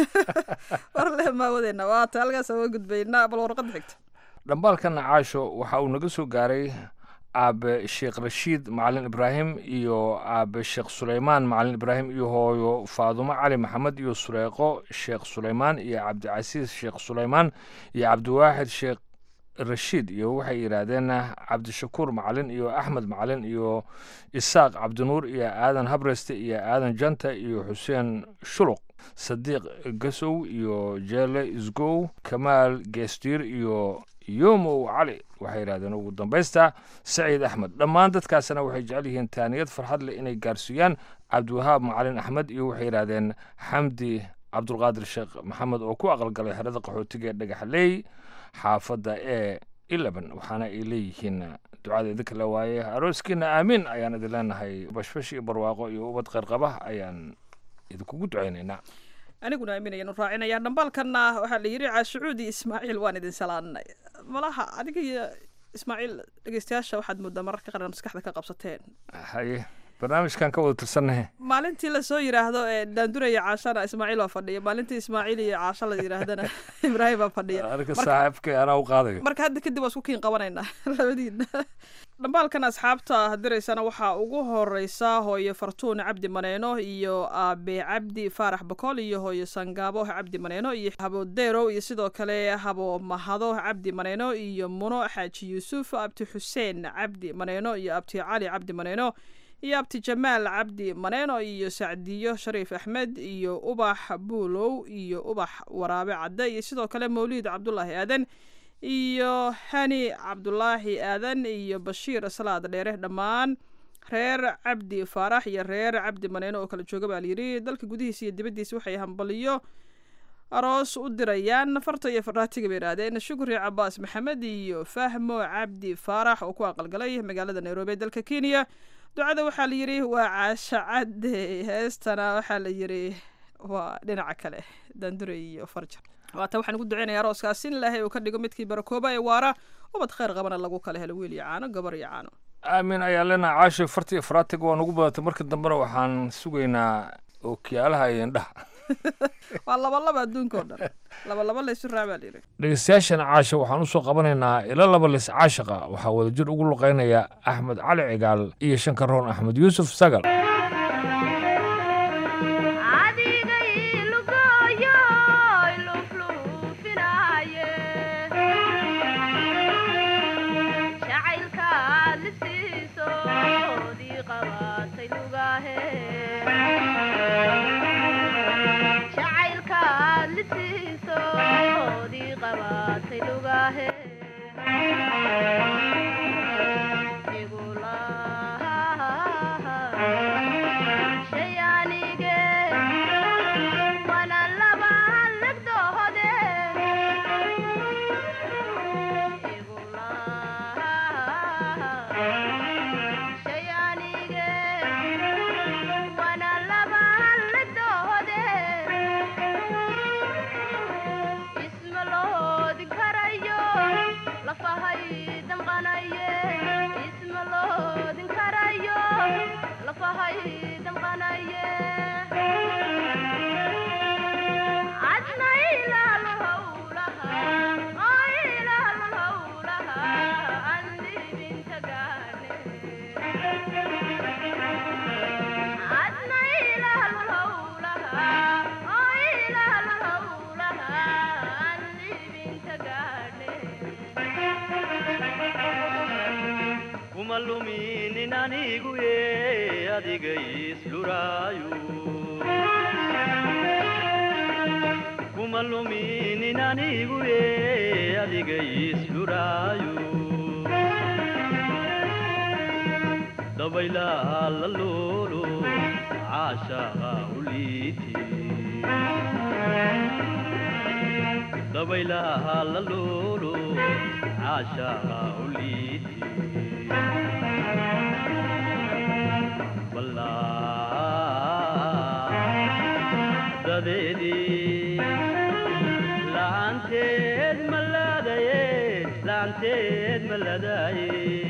war leh maa wadaynaa waa ta halkaas waa gudbaynaa bal warqad xigta dhambaalkana caasho waxa uu naga soo gaaray aabe sheekh rashiid macalin ibraahim iyo aabe sheekh suleymaan macalin ibraahim iyo hooyo faadumo cali maxamed iyo sureeqo sheekh suleymaan iyo cabdicasiis sheekh suleymaan iyo cabdiwaaxid sheekh rashiid iyo waxay yidhaahdeen cabdishakuur macalin iyo axmed macalin iyo isaaq cabdinuur iyo aadan habreste iyo aadan janta iyo xuseen shuluq sadiiq gasow iyo jeele isgow kamaal geestiir iyo yomow cali waxay yidhahdeen ugu dambaysta saciid axmed dhammaan dadkaasna waxay jecel yihiin taaniyad farxad leh inay gaarsiiyaan cabdiwahaab macalin axmed iyo waxay yidhaahdeen xamdi cabdulqaadir sheekh maxamed oo ku aqalgalay xerada qaxootiga ee dhagaxley xaafadda ee 11 waxaana ay leeyihiin ducada idinka la waaye arooskiina aamiin ayaan idin leenahay bashbash iyo barwaaqo iyo ubad kheyr qaba ayaan idinkugu ducaynaynaa aniguna aaminayanu raacinaya dhambaalkanna waxaa la yidhi caashucuud iyo ismaaciil waan idin salaanay malaha adiga iyo ismaaciil dhegeystayaasha waxaad moodaa mararka qaran maskaxda ka qabsateen haye barnaamijkan ka wada tirsannahe maalintii lasoo yidhaahdo daanduraya caashana ismaaciil baa fadhiya maalintii ismaaciil iyo caasha la yidhaahdana ibraahim baa fadhiya arka saaxiibkay anaa u qaadayo marka hadda kadib waa isku kiin qabanaynaa labadiina dhambaalkan asxaabta diraysana waxaa ugu horeysa hooyo fartuun cabdi maneeno iyo aabe cabdi faarax bakool iyo hooyo sangaabo cabdi maneeno iyo habo deerow iyo sidoo kale habo mahado cabdi maneeno iyo muno xaaji yuusuf abti xuseen cabdi maneeno iyo abti cali cabdi maneeno iyo abti jamaal cabdi maneeno iyo sacdiyo shariif axmed iyo ubax buulow iyo ubax waraabe cadde iyo sidoo kale mawliid cabdulaahi aadan iyo hani cabdulaahi aadan iyo bashiir salaad dheere dhammaan reer cabdi faarax iyo reer cabdi maneeno oo kala jooga baa layidhi dalka gudihiisa iyo dibaddiisa waxay hambaliyo aroos u dirayaan farta iyo faraatiga bay yidhaahdeen shukri cabaas maxamed iyo fahmo cabdi faarax oo ku aqalgalay magaalada nairobi ee dalka kenya ducada waxaa la yidhi waa caasha cadde heestana waxaa la yidhi waa dhinaca kale daandure iyo farjar waata waxaan ugu duceynaya arooskaas in ilaahay uu ka dhigo midkii barakooba ee waara ubad kheyr qabana lagu kala helo wiil iyo caano gabar iyo caano aamin ayaa leenaha caasho farta iyo faraatiga waa nagu badatay marka dambena waxaan sugaynaa ookiyaalaha iyo indhaha waa labalaba adduunka oo dhan labalaba laysu raabaa layidhi dhegeystayaashan caasha waxaan usoo qabanaynaa ila laba lis caashaqa waxaa wadajir ugu luqeynaya axmed cali cigaal iyo shankaroon axmed yuusuf sagal kuma luminin anigu ye adiga isluraayo kuma luminin anigu ye adiga isluraayo dabaylaha la luulu caashaqa uliiti dabaylaha la luulu caashaqa uliiti dadeedii laanteed maladaye laanteed maladaye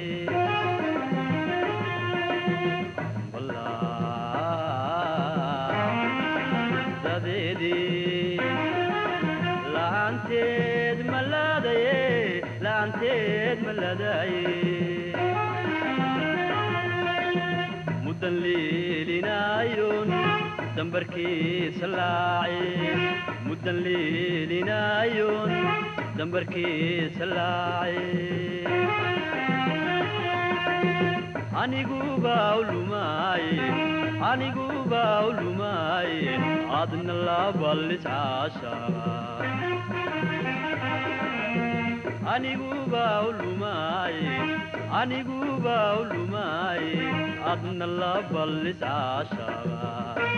dadeedii laanteed maladaye laanteed maladaye mudan leelinayon dambarkiisa laace mudan leelinayon dambarkiisa laace aniguba ulumaaye aniguba ulumaaye adna laballis caashaqa aniguba ulumaaye aniguba ulumaaye adna laballis caashaqa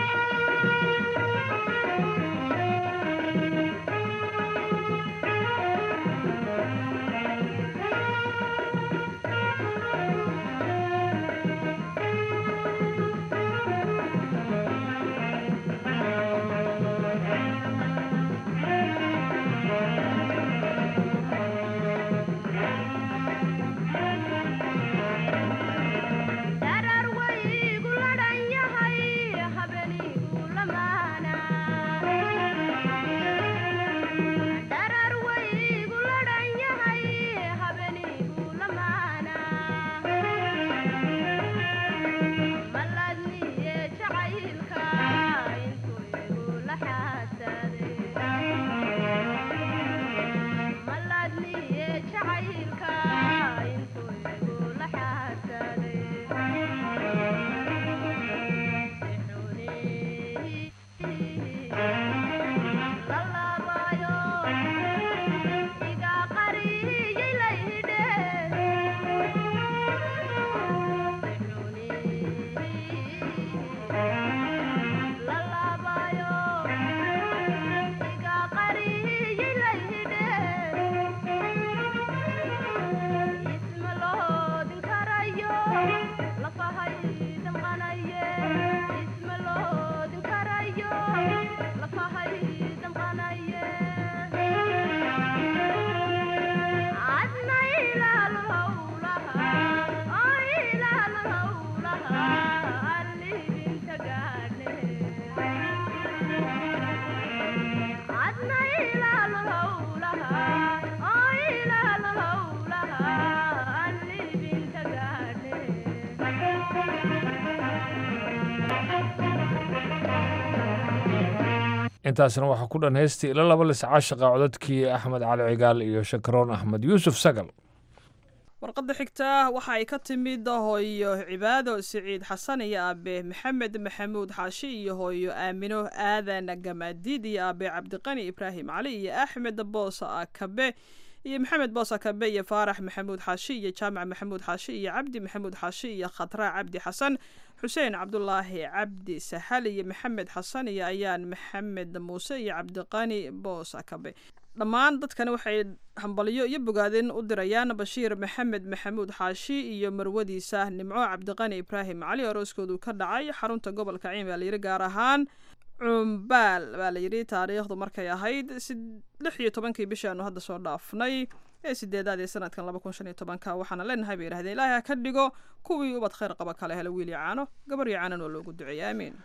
intaasna waxaa ku dhan heystii ila laba lis caashaqa codadkii axmed cali cigaal iyo shakaroon axmed yuusuf sagal warqadda xigta waxa ay ka timid hooyo cibaado siciid xasan iyo aabe maxamed maxamuud xaashi iyo hooyo aamino aadan gamaadiid iyo aabe cabdiqani ibraahim cali iyo axmed boos akabe iyo maxamed boos akabe iyo faarax maxamuud xaashi iyo jaamac maxamuud xaashi iyo cabdi maxamuud xaashi iyo khatra cabdi xasan xuseen cabdulaahi cabdi sahal iyo maxamed xasan iyo ayaan maxamed muuse iyo cabdiqani boos akabe dhammaan dadkani waxay hambalyo iyo bogaadin u dirayaan bashiir maxamed maxamuud xaashi iyo marwadiisa nimco cabdiqani ibraahim cali arooskoodu ka dhacay xarunta gobolka ciin baa layidhi gaar ahaan cumbaal baa layidhi taariikhdu markay ahayd 16 bishaanu hadda soo dhaafnay ee 8 sanadkan 2015 waxaana leenahay bay yidhahdeen ilaahay ha ka dhigo kuwii ubad khayr qaba kale hela wiil iyo caano gabar iyo caanan oo loogu duceeyay aamiin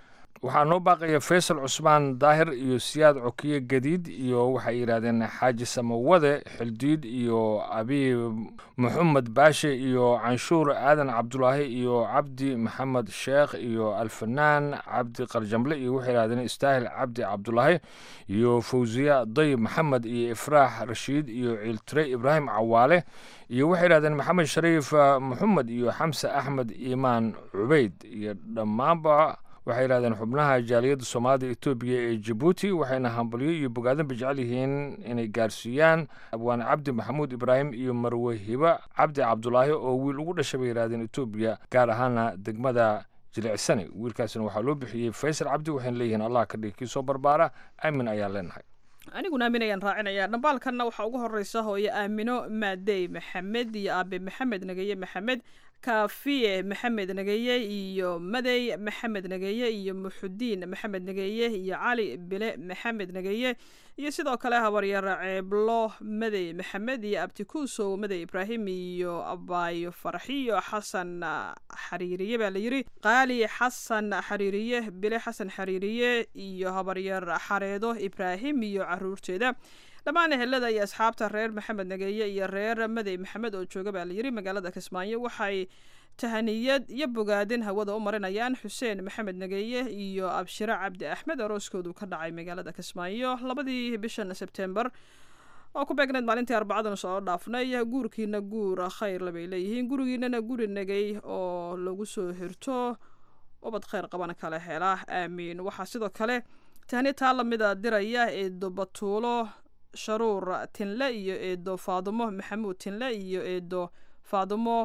waxaa noo baaqaya faysal cusmaan daahir iyo siyaad cokiye gadiid iyo waxay yidhaahdeen xaaji samawade xildiid iyo abi maxamed baashe iyo canshuur aadan cabdulaahi iyo cabdi maxamed sheekh iyo alfanaan cabdi qarjamle iyo waxay yidhahdeen istaahil cabdi cabdulaahi iyo fawziya dayib maxamed iyo ifraax rashiid iyo ciiltire ibraahim cawaale iyo waxay yidhahdeen maxamed shariif maxamed iyo xamse axmed iimaan cubeyd iyo dhammaanba waxay yidhahdeen xubnaha jaaliyadda soomaalida etoobiya ee jabuuti waxayna hambalyo iyo bogaadanba jecel yihiin inay gaarsiiyaan abwaane cabdi maxamuud ibraahim iyo marwe hiba cabdi cabdulaahi oo wiil ugu dhashay bay yidhahdeen etoobiya gaar ahaana degmada jilicsani wiilkaasina waxaa loo bixiyey faysal cabdi waxayna leeyihiin allah ka dhigi kii soo barbaara aamin ayaan leenahay aniguna aamin ayaan raacinayaa dhambaalkanna waxaa ugu horeysa hooyo aamino maadey maxamed iyo aabe maxamed nagaye maxamed kaafiye maxamed nageeye iyo madey maxamed nageeye iyo muxudiin maxamed nageeye iyo cali bile maxamed nageeye iyo sidoo kale habaryar ceeblo madey maxamed iyo abtikuusow madey ibraahim iyo abaayo farxiyo xasan xariiriye baa la yiri qaali xasan xariiriye bile xasan xariiriye iyo habaryar xareedo ibraahim iyo caruurteeda dhammaan ehelada iyo asxaabta reer maxamed nageeye iyo reer madey maxamed oo jooga baa la yiri magaalada kismaayo waxay tahaniyad iyo bogaadin hawada u marinayaan xuseen maxamed nageeye iyo abshire cabdi axmed arooskoodu ka dhacay magaalada kismaayo 2 bishan sebtembar oo ku beegneed maalintii arbacadan soo dhaafnay guurkiina guur khayr labay leeyihiin gurigiinana guri nagay oo lagu soo hirto ubad khayr qabana kala hela aamiin waxaa sidoo kale tahaniyad taa lamida diraya ee dobatuulo sharuur tinle iyo eedo faadumo maxamuud tinle iyo eedo faadumo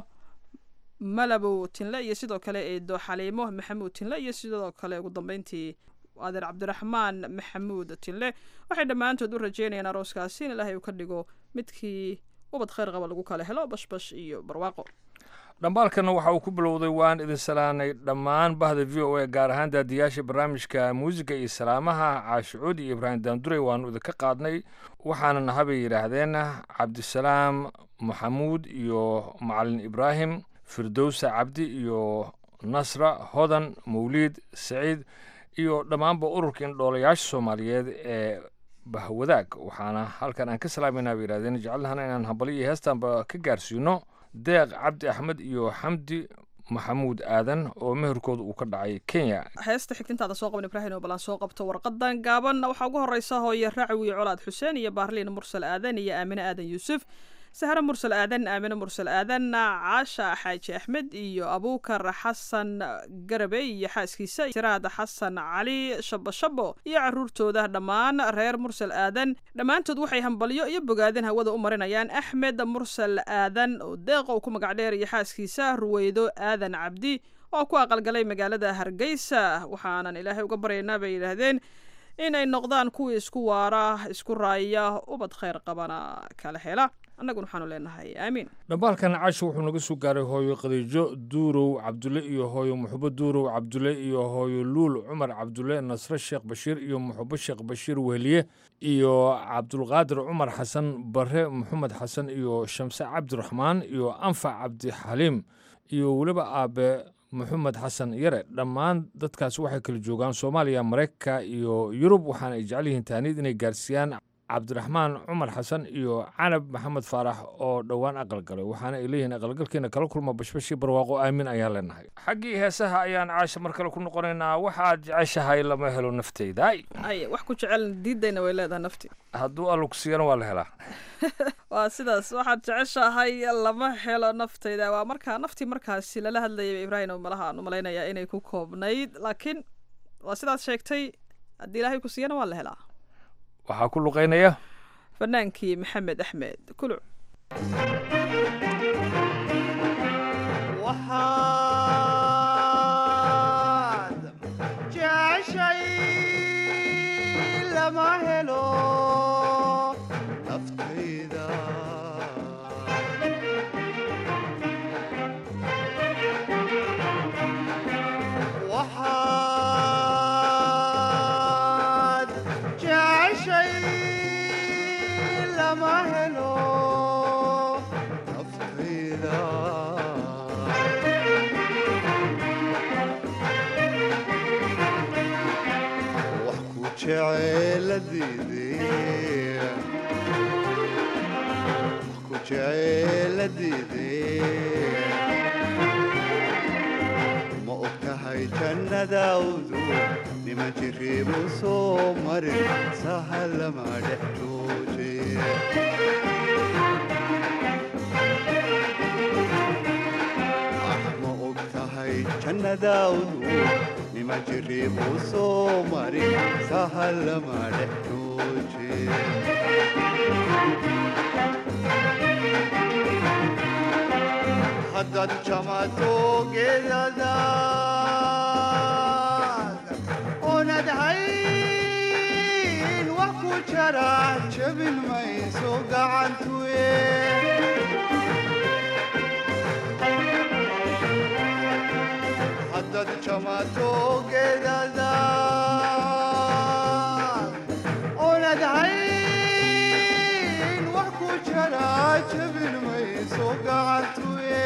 malabow tinle iyo sidoo kale eedo xaliimo maxamuud tinle iyo sidoo kale ugu dambeyntii adeer cabdiraxmaan maxamuud tinle waxay dhammaantood u rajeynayaan arooskaasi in ilaahay uu ka dhigo midkii ubad khayr qaba lagu kala helo bashbash iyo barwaaqo dhambaalkana waxa uu ku bilowday waan idin salaanay dhammaan bahda v o a gaar ahaan daadiyaasha barnaamijka muusiga iyo salaamaha caashicuud iyo ibraahim daandurey waanu idinka qaadnay waxaana nahabay yidhaahdeen cabdisalaam maxamuud iyo macalin ibraahim firdowsa cabdi iyo nasra hodan mawliid saciid iyo dhammaanba ururka indhoolayaasha soomaaliyeed ee bahwadaag waxaana halkan aan ka salaamayna bay yidhahdeen jecelnahana inaan hambali iyo heestaanba ka gaarsiino deeq cabdi axmed iyo xamdi maxamuud aadan oo meherkooda uu ka dhacay kenya heesta xigtintaada soo qaban ibraahim oo balan soo qabto warqadan gaaban waxaa ugu horeysa hooye racwi colaad xuseen iyo baarliin mursal aadan iyo aamine aadan yuusuf sahre mursal aadan aamine mursal aadan caasha xaaji axmed iyo abuukar xasan garabe iyo xaaskiisa siraad xasan cali shabashabo iyo caruurtooda dhammaan reer mursal aadan dhammaantood waxay hambalyo iyo bogaadin hawada u marinayaan axmed mursal aadan oo deeq uu ku magac dheer iyo xaaskiisa ruweydo aadan cabdi oo ku aqalgalay magaalada hargeysa waxaanan ilaahay uga baryaynaa bay yidhaahdeen inay noqdaan kuwii isku waara isku raaya ubad khayr qabana kala hela annaguna waxaanu leenahay aamiin dhambaalkan casho wuxuu naga soo gaaray hooyo khadiijo duurow cabdulle iyo hooyo muxubo duurow cabdulle iyo hooyo luul cumar cabdulle nasre sheekh bashiir iyo muxubo sheekh bashiir wehliye iyo cabdulqaadir cumar xasan bare maxamed xasan iyo shamse cabdiraxmaan iyo anfac cabdixaliim iyo weliba aabe maxamed xasan yare dhammaan dadkaas waxay kala joogaan soomaaliya maraykanka iyo yurub waxaana ay jecel yihiin taaniid inay gaarsiiyaan cabdiraxmaan cumar xasan iyo canab maxamed faarax oo dhowaan aqalgalay waxaana ay leeyihiin aqalgalkeena kala kulma bashbashii barwaaqo aamin ayaan leenahay xaggii heesaha ayaan caasha mar kale ku noqonaynaa waxaad jeceshahay lama helo nafteyda ay wax ku jecel diidayna way leedahay nafti hadduu alugsiiyana waa la helaa waa sidaas waxaad jeceshahay lama helo nafteyda waa markaa naftii markaasi lala hadlayay ibraahim oo malaha aan u malaynayaa inay ku koobnayd laakiin waa sidaad sheegtay haddii ilaahay ku siiyana waa la helaa waxaa ku luqaynaya fanaankii maxamed axmed kuluc waxaad jeceshay lama helo naftayda ma ogtahay jannadawdu niman jiriibu soo marin sahalama dhex jooje ma ogtahay jannadawdu niman jiriibu soo marin sahalama dhex jooje haddaad jamato geedadaad oonad hayn wax ku jara jabin mayso gacantuye haddaad jamato geedadaad oonad hayn wax ku jara jabin mayso gacantuye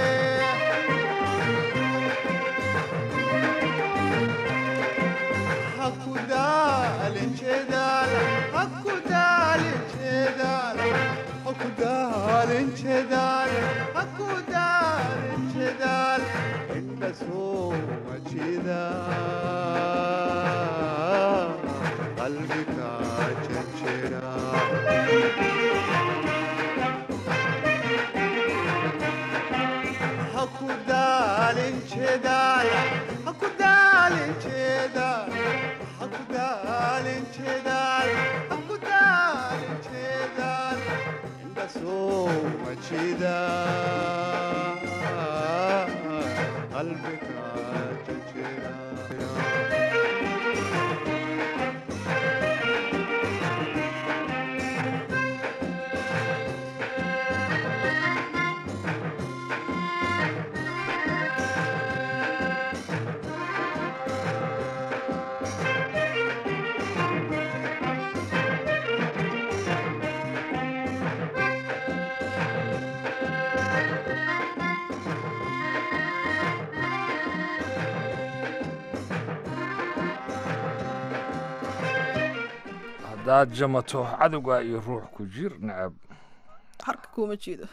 haddaad jamato cadowga iyo ruux ku jir nacab harka kuma jeedo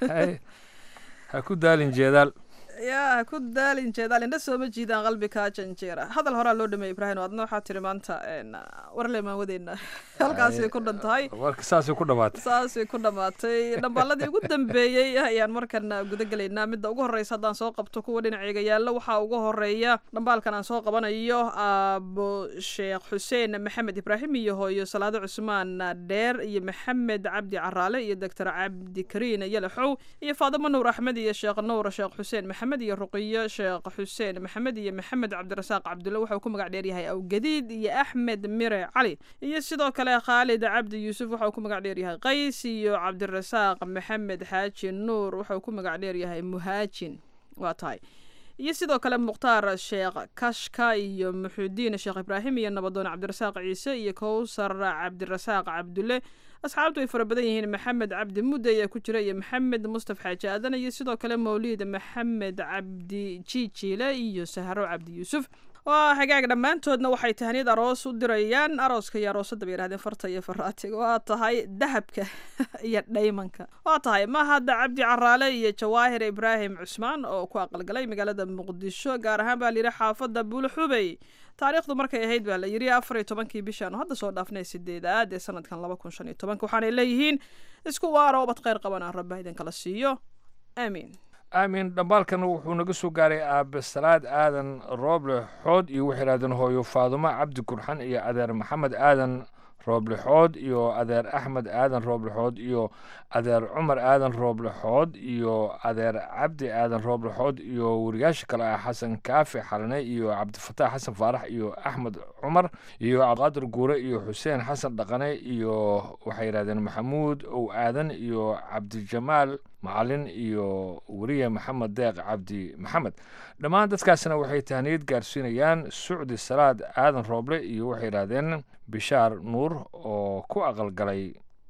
ha ku daalin jeedaal yaa ha ku daalin jeedaal indha sooma jiidaan qalbi kaa janjeera hadal horaa loo dhameeyey ibraahim adna waxaa tiri maanta warleemaan wadeena halkaasay ku dhan tahay warka saasay ku dhamaatay saasay ku dhamaatay dhambaaladii ugu dambeeyey ayaan markan guda gelaynaa midda ugu horreysa haddaan soo qabto kuwa dhinaceyga yaalla waxaa ugu horeeya dhambaalkan aan soo qabanayo aabo sheekh xuseen maxamed ibraahim iyo hooyo salaado cusmaan dheer iyo maxamed cabdi caraale iyo doctor cabdi kariin yalaxow iyo faadimo nuur axmed iyo sheekh nuur sheekh xuseen maxamed iyo ruqiyo sheekh xuseen maxamed iyo maxamed cabdirasaaq cabdulle wuxuu ku magac dheer yahay awgadiid iyo axmed mire cali iyo sidoo kale khaalid cabdi yuusuf wuxuu ku magac dheer yahay qays iyo cabdirasaaq maxamed xaaji nuur wuxuu ku magac dheer yahay muhaajin waa tahay iyo sidoo kale mukhtaar sheekh kashka iyo muxudiin sheekh ibraahim iyo nabadoon cabdirasaaq ciise iyo kowsar cabdirasaaq cabdulle asxaabtu ay fara badan yihiin maxamed cabdi mudde ayaa ku jira iyo maxamed mustaf xaaji aadan iyo sidoo kale mawliid maxamed cabdi jiijiile iyo sahro cabdi yuusuf waa hagaag dhammaantoodna waxay tahniyad aroos u dirayaan arooska iyo aroosadda bay yidhahdeen farta iyo faraatiga waa tahay dahabka iyo dhaymanka waa tahay mahadda cabdi caraale iyo jawaahir ibraahim cusmaan oo ku aqalgalay magaalada muqdisho gaar ahaan baa layidhi xaafadda buulxubey taariikhdu markay ahayd baa la yidhi 14 bishaan hadda soo dhaafnay 8 ee sanadkan 2015 waxaanay leeyihiin isku waaro bad khayr qabana rabbi idin kala siiyo aamiin aamin dhambaalkan wuxuu naga soo gaaray aabe salaad aadan rooble xood iyo waxay yidhahdeen hooyo faadumo cabdi kurxan iyo adeer maxamed aadan rooblexood iyo adeer axmed aadan rooblexood iyo adeer cumar aadan rooblexood iyo adeer cabdi aadan rooblexood iyo wariyaasha kale ah xasan kaafi xalane iyo cabdifataax xasan faarax iyo axmed cumar iyo cabdiqaadir guure iyo xuseen xasan dhaqane iyo waxay yidhahdeen maxamuud ow aadan iyo cabdijamaal macalin iyo weriye maxamed deeq cabdi maxamed dhammaan dadkaasna waxay tahniyad gaarsiinayaan sucdi salaad aadan rooble iyo waxay yidhahdeen bishaar nuur oo ku aqalgalay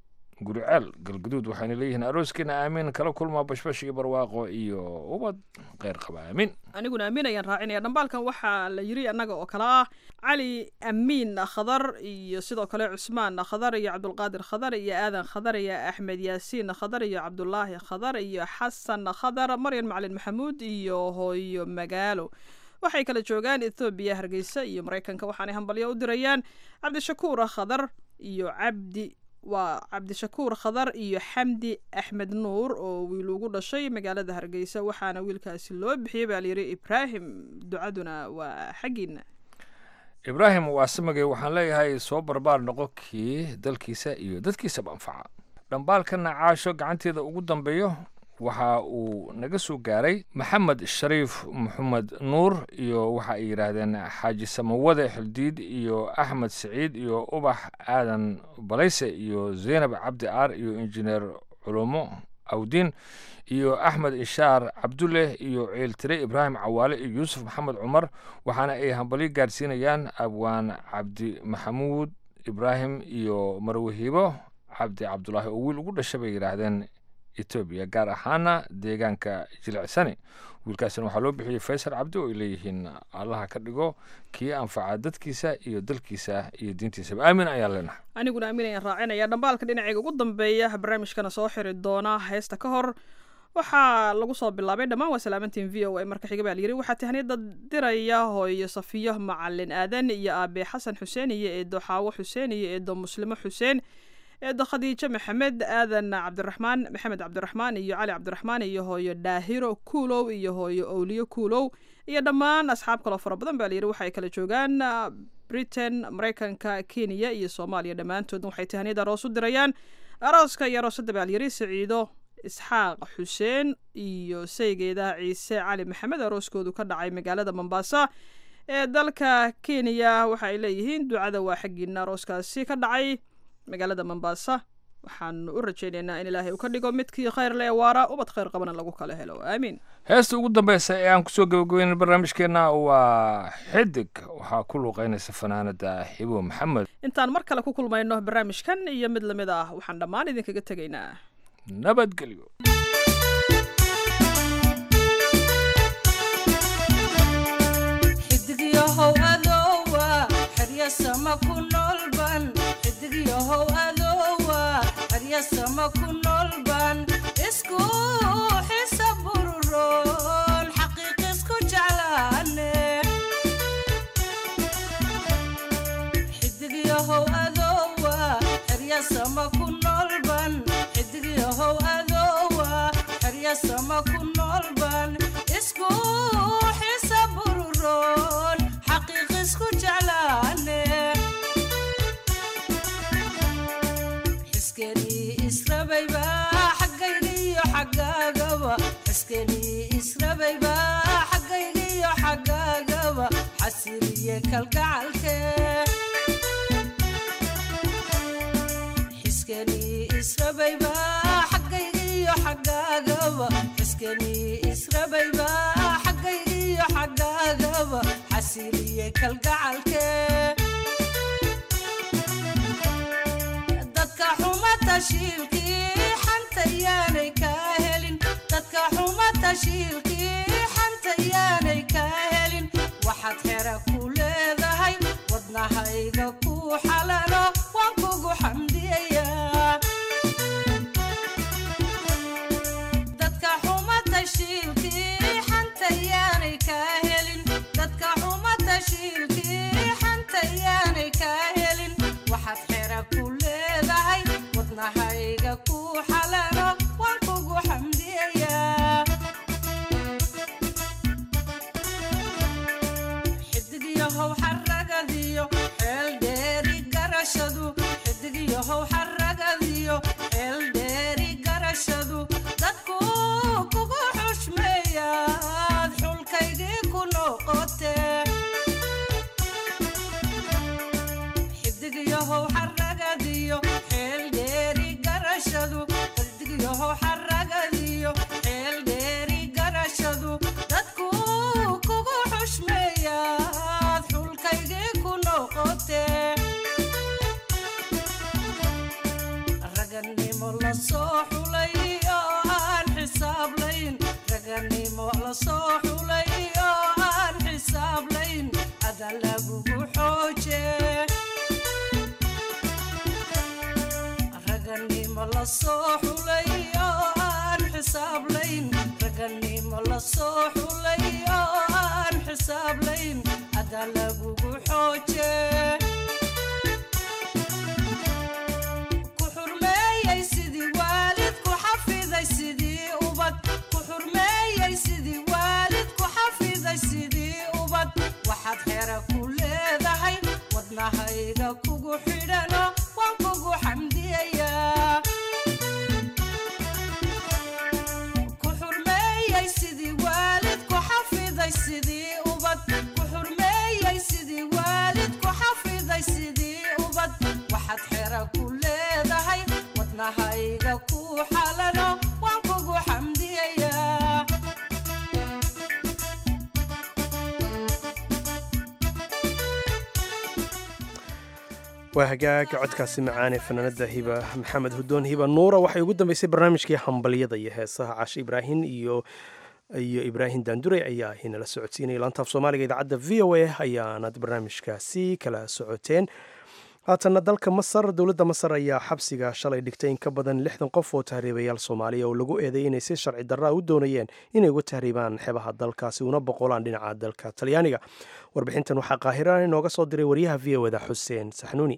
guriceel galguduud waxayna leeyihiin arooskeena aamiin kala kulmaa bashbash iyo barwaaqo iyo ubad kheyr qaba aamiin aniguna amiin ayaan raacinaya dhambaalkan waxaa la yiri annaga oo kale ah cali amiin khadar iyo sidoo kale cusmaan khadar iyo cabdulqaadir khadar iyo aadan khadar iyo axmed yaasiin khadar iyo cabdulaahi khadar iyo xasan khadar maryan macalin maxamuud iyo hooyo magaalo waxay kala joogaan ethoobiya hargeysa iyo maraykanka waxaanay hambalyo u dirayaan cabdishakuur khadar iyo cabdishakuur khadar iyo xamdi axmed nuur oo wiil ugu dhashay magaalada hargeysa waxaana wiilkaasi loo bixiyey baa layidhi ibraahim ducaduna waa xaggiina ibraahim waa samagay waxaan leeyahay soo barbaar noqo kii dalkiisa iyo dadkiisaba anfaca dhambaalkana caasho gacanteeda ugu dambeeyo waxa uu naga soo gaaray maxamed shariif maxamed nuur iyo waxa ay yidhaahdeen xaaji samawade xildiid iyo axmed siciid iyo ubax aadan balayse iyo zaynab cabdi aar iyo injineer culumo awdiin iyo axmed ishaar cabdulle iyo ciiltire ibraahim cawaale iyo yuusuf maxamed cumar waxaana ay hambalyo gaarsiinayaan abwaan cabdi maxamuud ibraahim iyo marwahiibo cabdi cabdulaahi oo wiil ugu dhashay bay yidhaahdeen etoobiya gaar ahaana deegaanka jilicsani wiilkaasina waxaa loo bixiyey faysal cabdi oo ay leeyihiin allaha ka dhigo kii anfaca dadkiisa iyo dalkiisa iyo diintiisaba aamin ayaan leenahay aniguna aamin ayaan raacinaya dhambaalka dhinacayga ugu dambeeya barnaamijkana soo xiri doona heesta ka hor waxaa lagu soo bilaabay dhammaan waa salaamantiin v o a marka xiga baa layiri waxaa tahniyada diraya hooyo safiyo macalin aadan iyo aabe xasan xuseen iyo eedo xaawo xuseen iyo eedo muslimo xuseen eedo khadiijo maxamed aadan cabdiraxmaan maxamed cabdiraxmaan iyo cali cabdiraxmaan iyo hooyo daahiro kuulow iyo hooyo owliyo kuulow iyo dhammaan asxaab kaloo fara badan baa layidhi waxay kala joogaan britain maraykanka kenya iyo soomaaliya dhammaantoodna waxay tahniyada aroos u dirayaan arooska iyo aroosada baa layidhi siciido isxaaq xuseen iyo saygeeda ciise cali maxamed arooskoodu ka dhacay magaalada mombasa ee dalka kenya waxa ay leeyihiin ducada waa xaggiina arooskaasi ka dhacay magaalada mombasa waxaanu u rajaynaynaa in ilaahay uu ka dhigo midkii khayr le waara ubad khayr qabana lagu kala helo aamiin heesta ugu dambeysa ee aan kusoo gabagabeyn barnaamijkeena waa xidig waxaa ku luuqeynaysa fanaanada xibo maxamed intaan mar kale ku kulmayno barnaamijkan iyo mid lamid ah waxaan dhammaan idinkaga tegaynaa nabadgelyo xidigyahow adoowa xeryasama ku noolban xidigyahow adoowa xeryasama ku noolban isku xisa bururoon xaqiiq isku jeclaane xidigyahow adoowa xeryasama ku noolban xidigyahow adoowa xeryasama ku noolban isku xisa bururoon xaqiiq isku jeclaane xiskenii israbayba xaggaygiyo xaggaagaba xiskenii israbayba xaggaygiyo xaggaagaba xasiliye kalgacalke xiskenii israbayba xaggaygiyo xaggaagaba xiskenii israbayba xaggaygiyo xaggaagaba xasiliye kalgacalke dadka xuma tashiilkii xanta yaanay kaa helin dadka xuma tashiilkii xanta yaanay kaa helin waxaad xera ku leedahay wadnahayga ku xalalo waan kugu xamdiyayaa dadka xuma tashiilkii xanta yaanay kaa helin dadka xuma tashiilkii xanta yaanay kaa helin waxaad xera ku leedahay wadnahayga ku xalalo waan kugu xamdiyayaa xidigyahow xaragadiyo xeel dheeri garashadu xidigyahow xaragadiyo xeel dheeri garashadu dadku kugu xushmeeyaad xulkaygii ku noqotee xidigyahow xaragadiyo xeel dheeri garashadu xidigyahow xaragadiyo xeel dheeri garashadu dadku kugu xushmeeyaad xulkaygii ku noqotee raganimo raganimo la soo xulay oo aan xisaab layn raganimo la soo xulay oo aan xisaab layn ada lagugu xooje raganimo la soo xulay oo aan xisaab layn raganimo la soo xulay oo aan xisaab layn ada lagugu xooje ku xurmeeyay sidii waalid ku xafiday sidii ubad ku xurmeeyay sidii waalid ku xafiday sidii ubad waxaad xera ku leedahay wadnahayga kugu xidhano waan kugu xamdiyayaa ku xurmeeyay sidii waalid ku xafiday sidii ubad ku xurmeeyay sidii waalid ku xafiday sidii ubad waxaad xera ku leedahay wadnahayga ku xalano waan kugu xamdiyayaa waa hagaaga codkaasi macaan ee fanaanada hiba maxamed hudoon hiba nuura waxay ugu dambeysay barnaamijkii hambalyada iyo heesaha caashi ibraahin iyo ibraahim daandurey ayaa hinala socodsiinaya laantaaf soomaaliga idaacadda v o a ayaanad barnaamijkaasi kala socoteen haatanna dalka masar dowladda masar ayaa xabsiga shalay dhigtay in ka badan 60 qof oo tahriibayaal soomaaliya oo lagu eeday inay si sharci darra u doonayeen inay uga tahriibaan xeebaha dalkaasi una boqolaan dhinaca dalka talyaaniga warbixintan waxaa qaahiraan inooga soo diray wariyaha v o da xuseen saxnuuni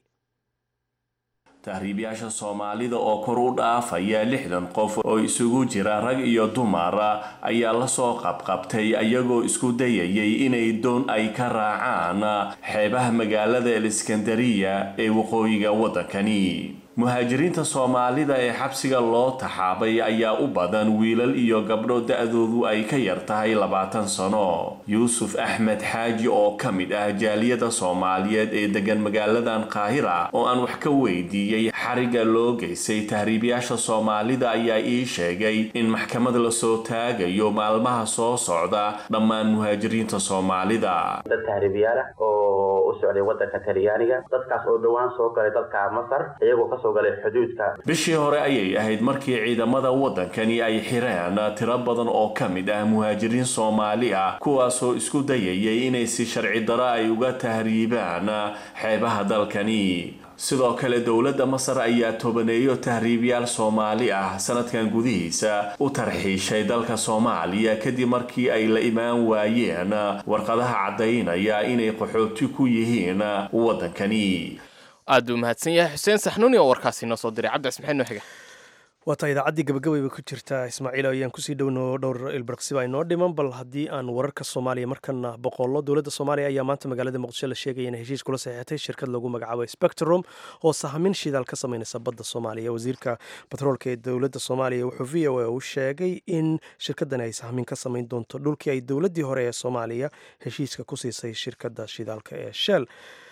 tahriibayaasha soomaalida oo kor u dhaafaya 60 qof oo isugu jira rag iyo dumar ayaa la soo qabqabtay ayagoo isku dayayay inay doon ay ka raacaan xeebaha magaalada Iskandariya ee waqooyiga waddankani muhaajiriinta soomaalida ee xabsiga loo taxaabay ayaa u badan wiilal iyo gabdho da'doodu ay ka yar tahay 20 sano yuusuf axmed xaaji oo ka mid ah jaaliyada soomaaliyeed ee degan magaaladan qaahira oo aan wax ka weydiiyey xariga loo geysay tahriibayaasha soomaalida ayaa ii sheegay in maxkamad la soo taagayo maalmaha soo socda dhammaan muhaajiriinta soomaalida dad tahriibayaal oo u socday waddanka Talyaaniga dadkaas oo dhawaan soo galay dalka Masar iyagoo ka soo galay xuduudka bishii hore ayay ahayd markii ciidamada waddankani ay xireen tiro badan oo ka mid ah muhaajiriin Soomaali ah kuwaas oo isku dayayay inay si sharci darro ay uga tahriibaan xeebaha dalkani sidoo kale dowladda Masar ayaa tobaneeyo tahriibayaal Soomaali ah sanadkan gudihiisa u tarxiishay dalka Soomaaliya kadib markii ay la imaan waayeen warqadaha cadeynaya inay qaxooti ku yihiin waddankani aad u mahadsan yahay xuseen saxnuuni oo warkaasi noo soo diray cabdi ismaaciil noo xiga waataa idaacaddii gabagabayba ku jirta ismaaciil ayaan kusii dhowno dhowr ilbarqsiba inoo dhiman bal haddii aan wararka soomaaliya markana boqollo dowladda soomaaliya ayaa maanta magaalada muqdisho la sheegaya inay heshiis kula saxiixatay shirkad lagu magacaabo spectrum oo sahmin shidaal ka samaynaysa badda soomaaliya wasiirka batroolka ee dowladda soomaaliya wuxuu v o a u sheegay in shirkadani ay sahmin ka samayn doonto dhulkii ay dowladdii hore ee soomaaliya heshiiska ku siisay shirkadda shidaalka ee shell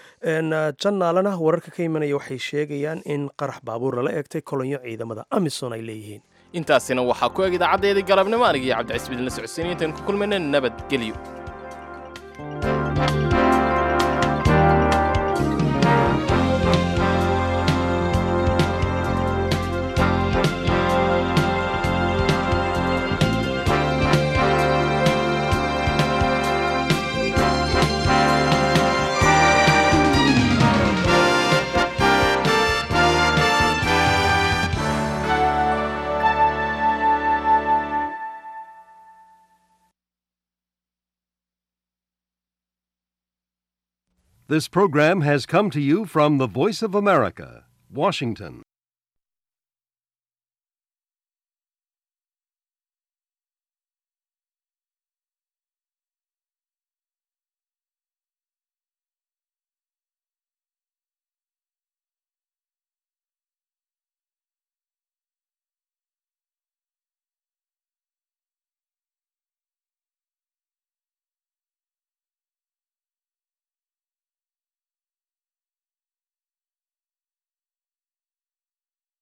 jannaalana wararka ka imanaya waxay sheegayaan in qarax baabuur lala eegtay kolonyo ciidamada amisom ay leeyihiin intaasina waxaa ku eg idaacadeedii galabnimo aniga iyo cabdicasiis bidin la socodsiinaya intaanu ku kulmayna nabadgelyo This program has come to you from the Voice of America, Washington.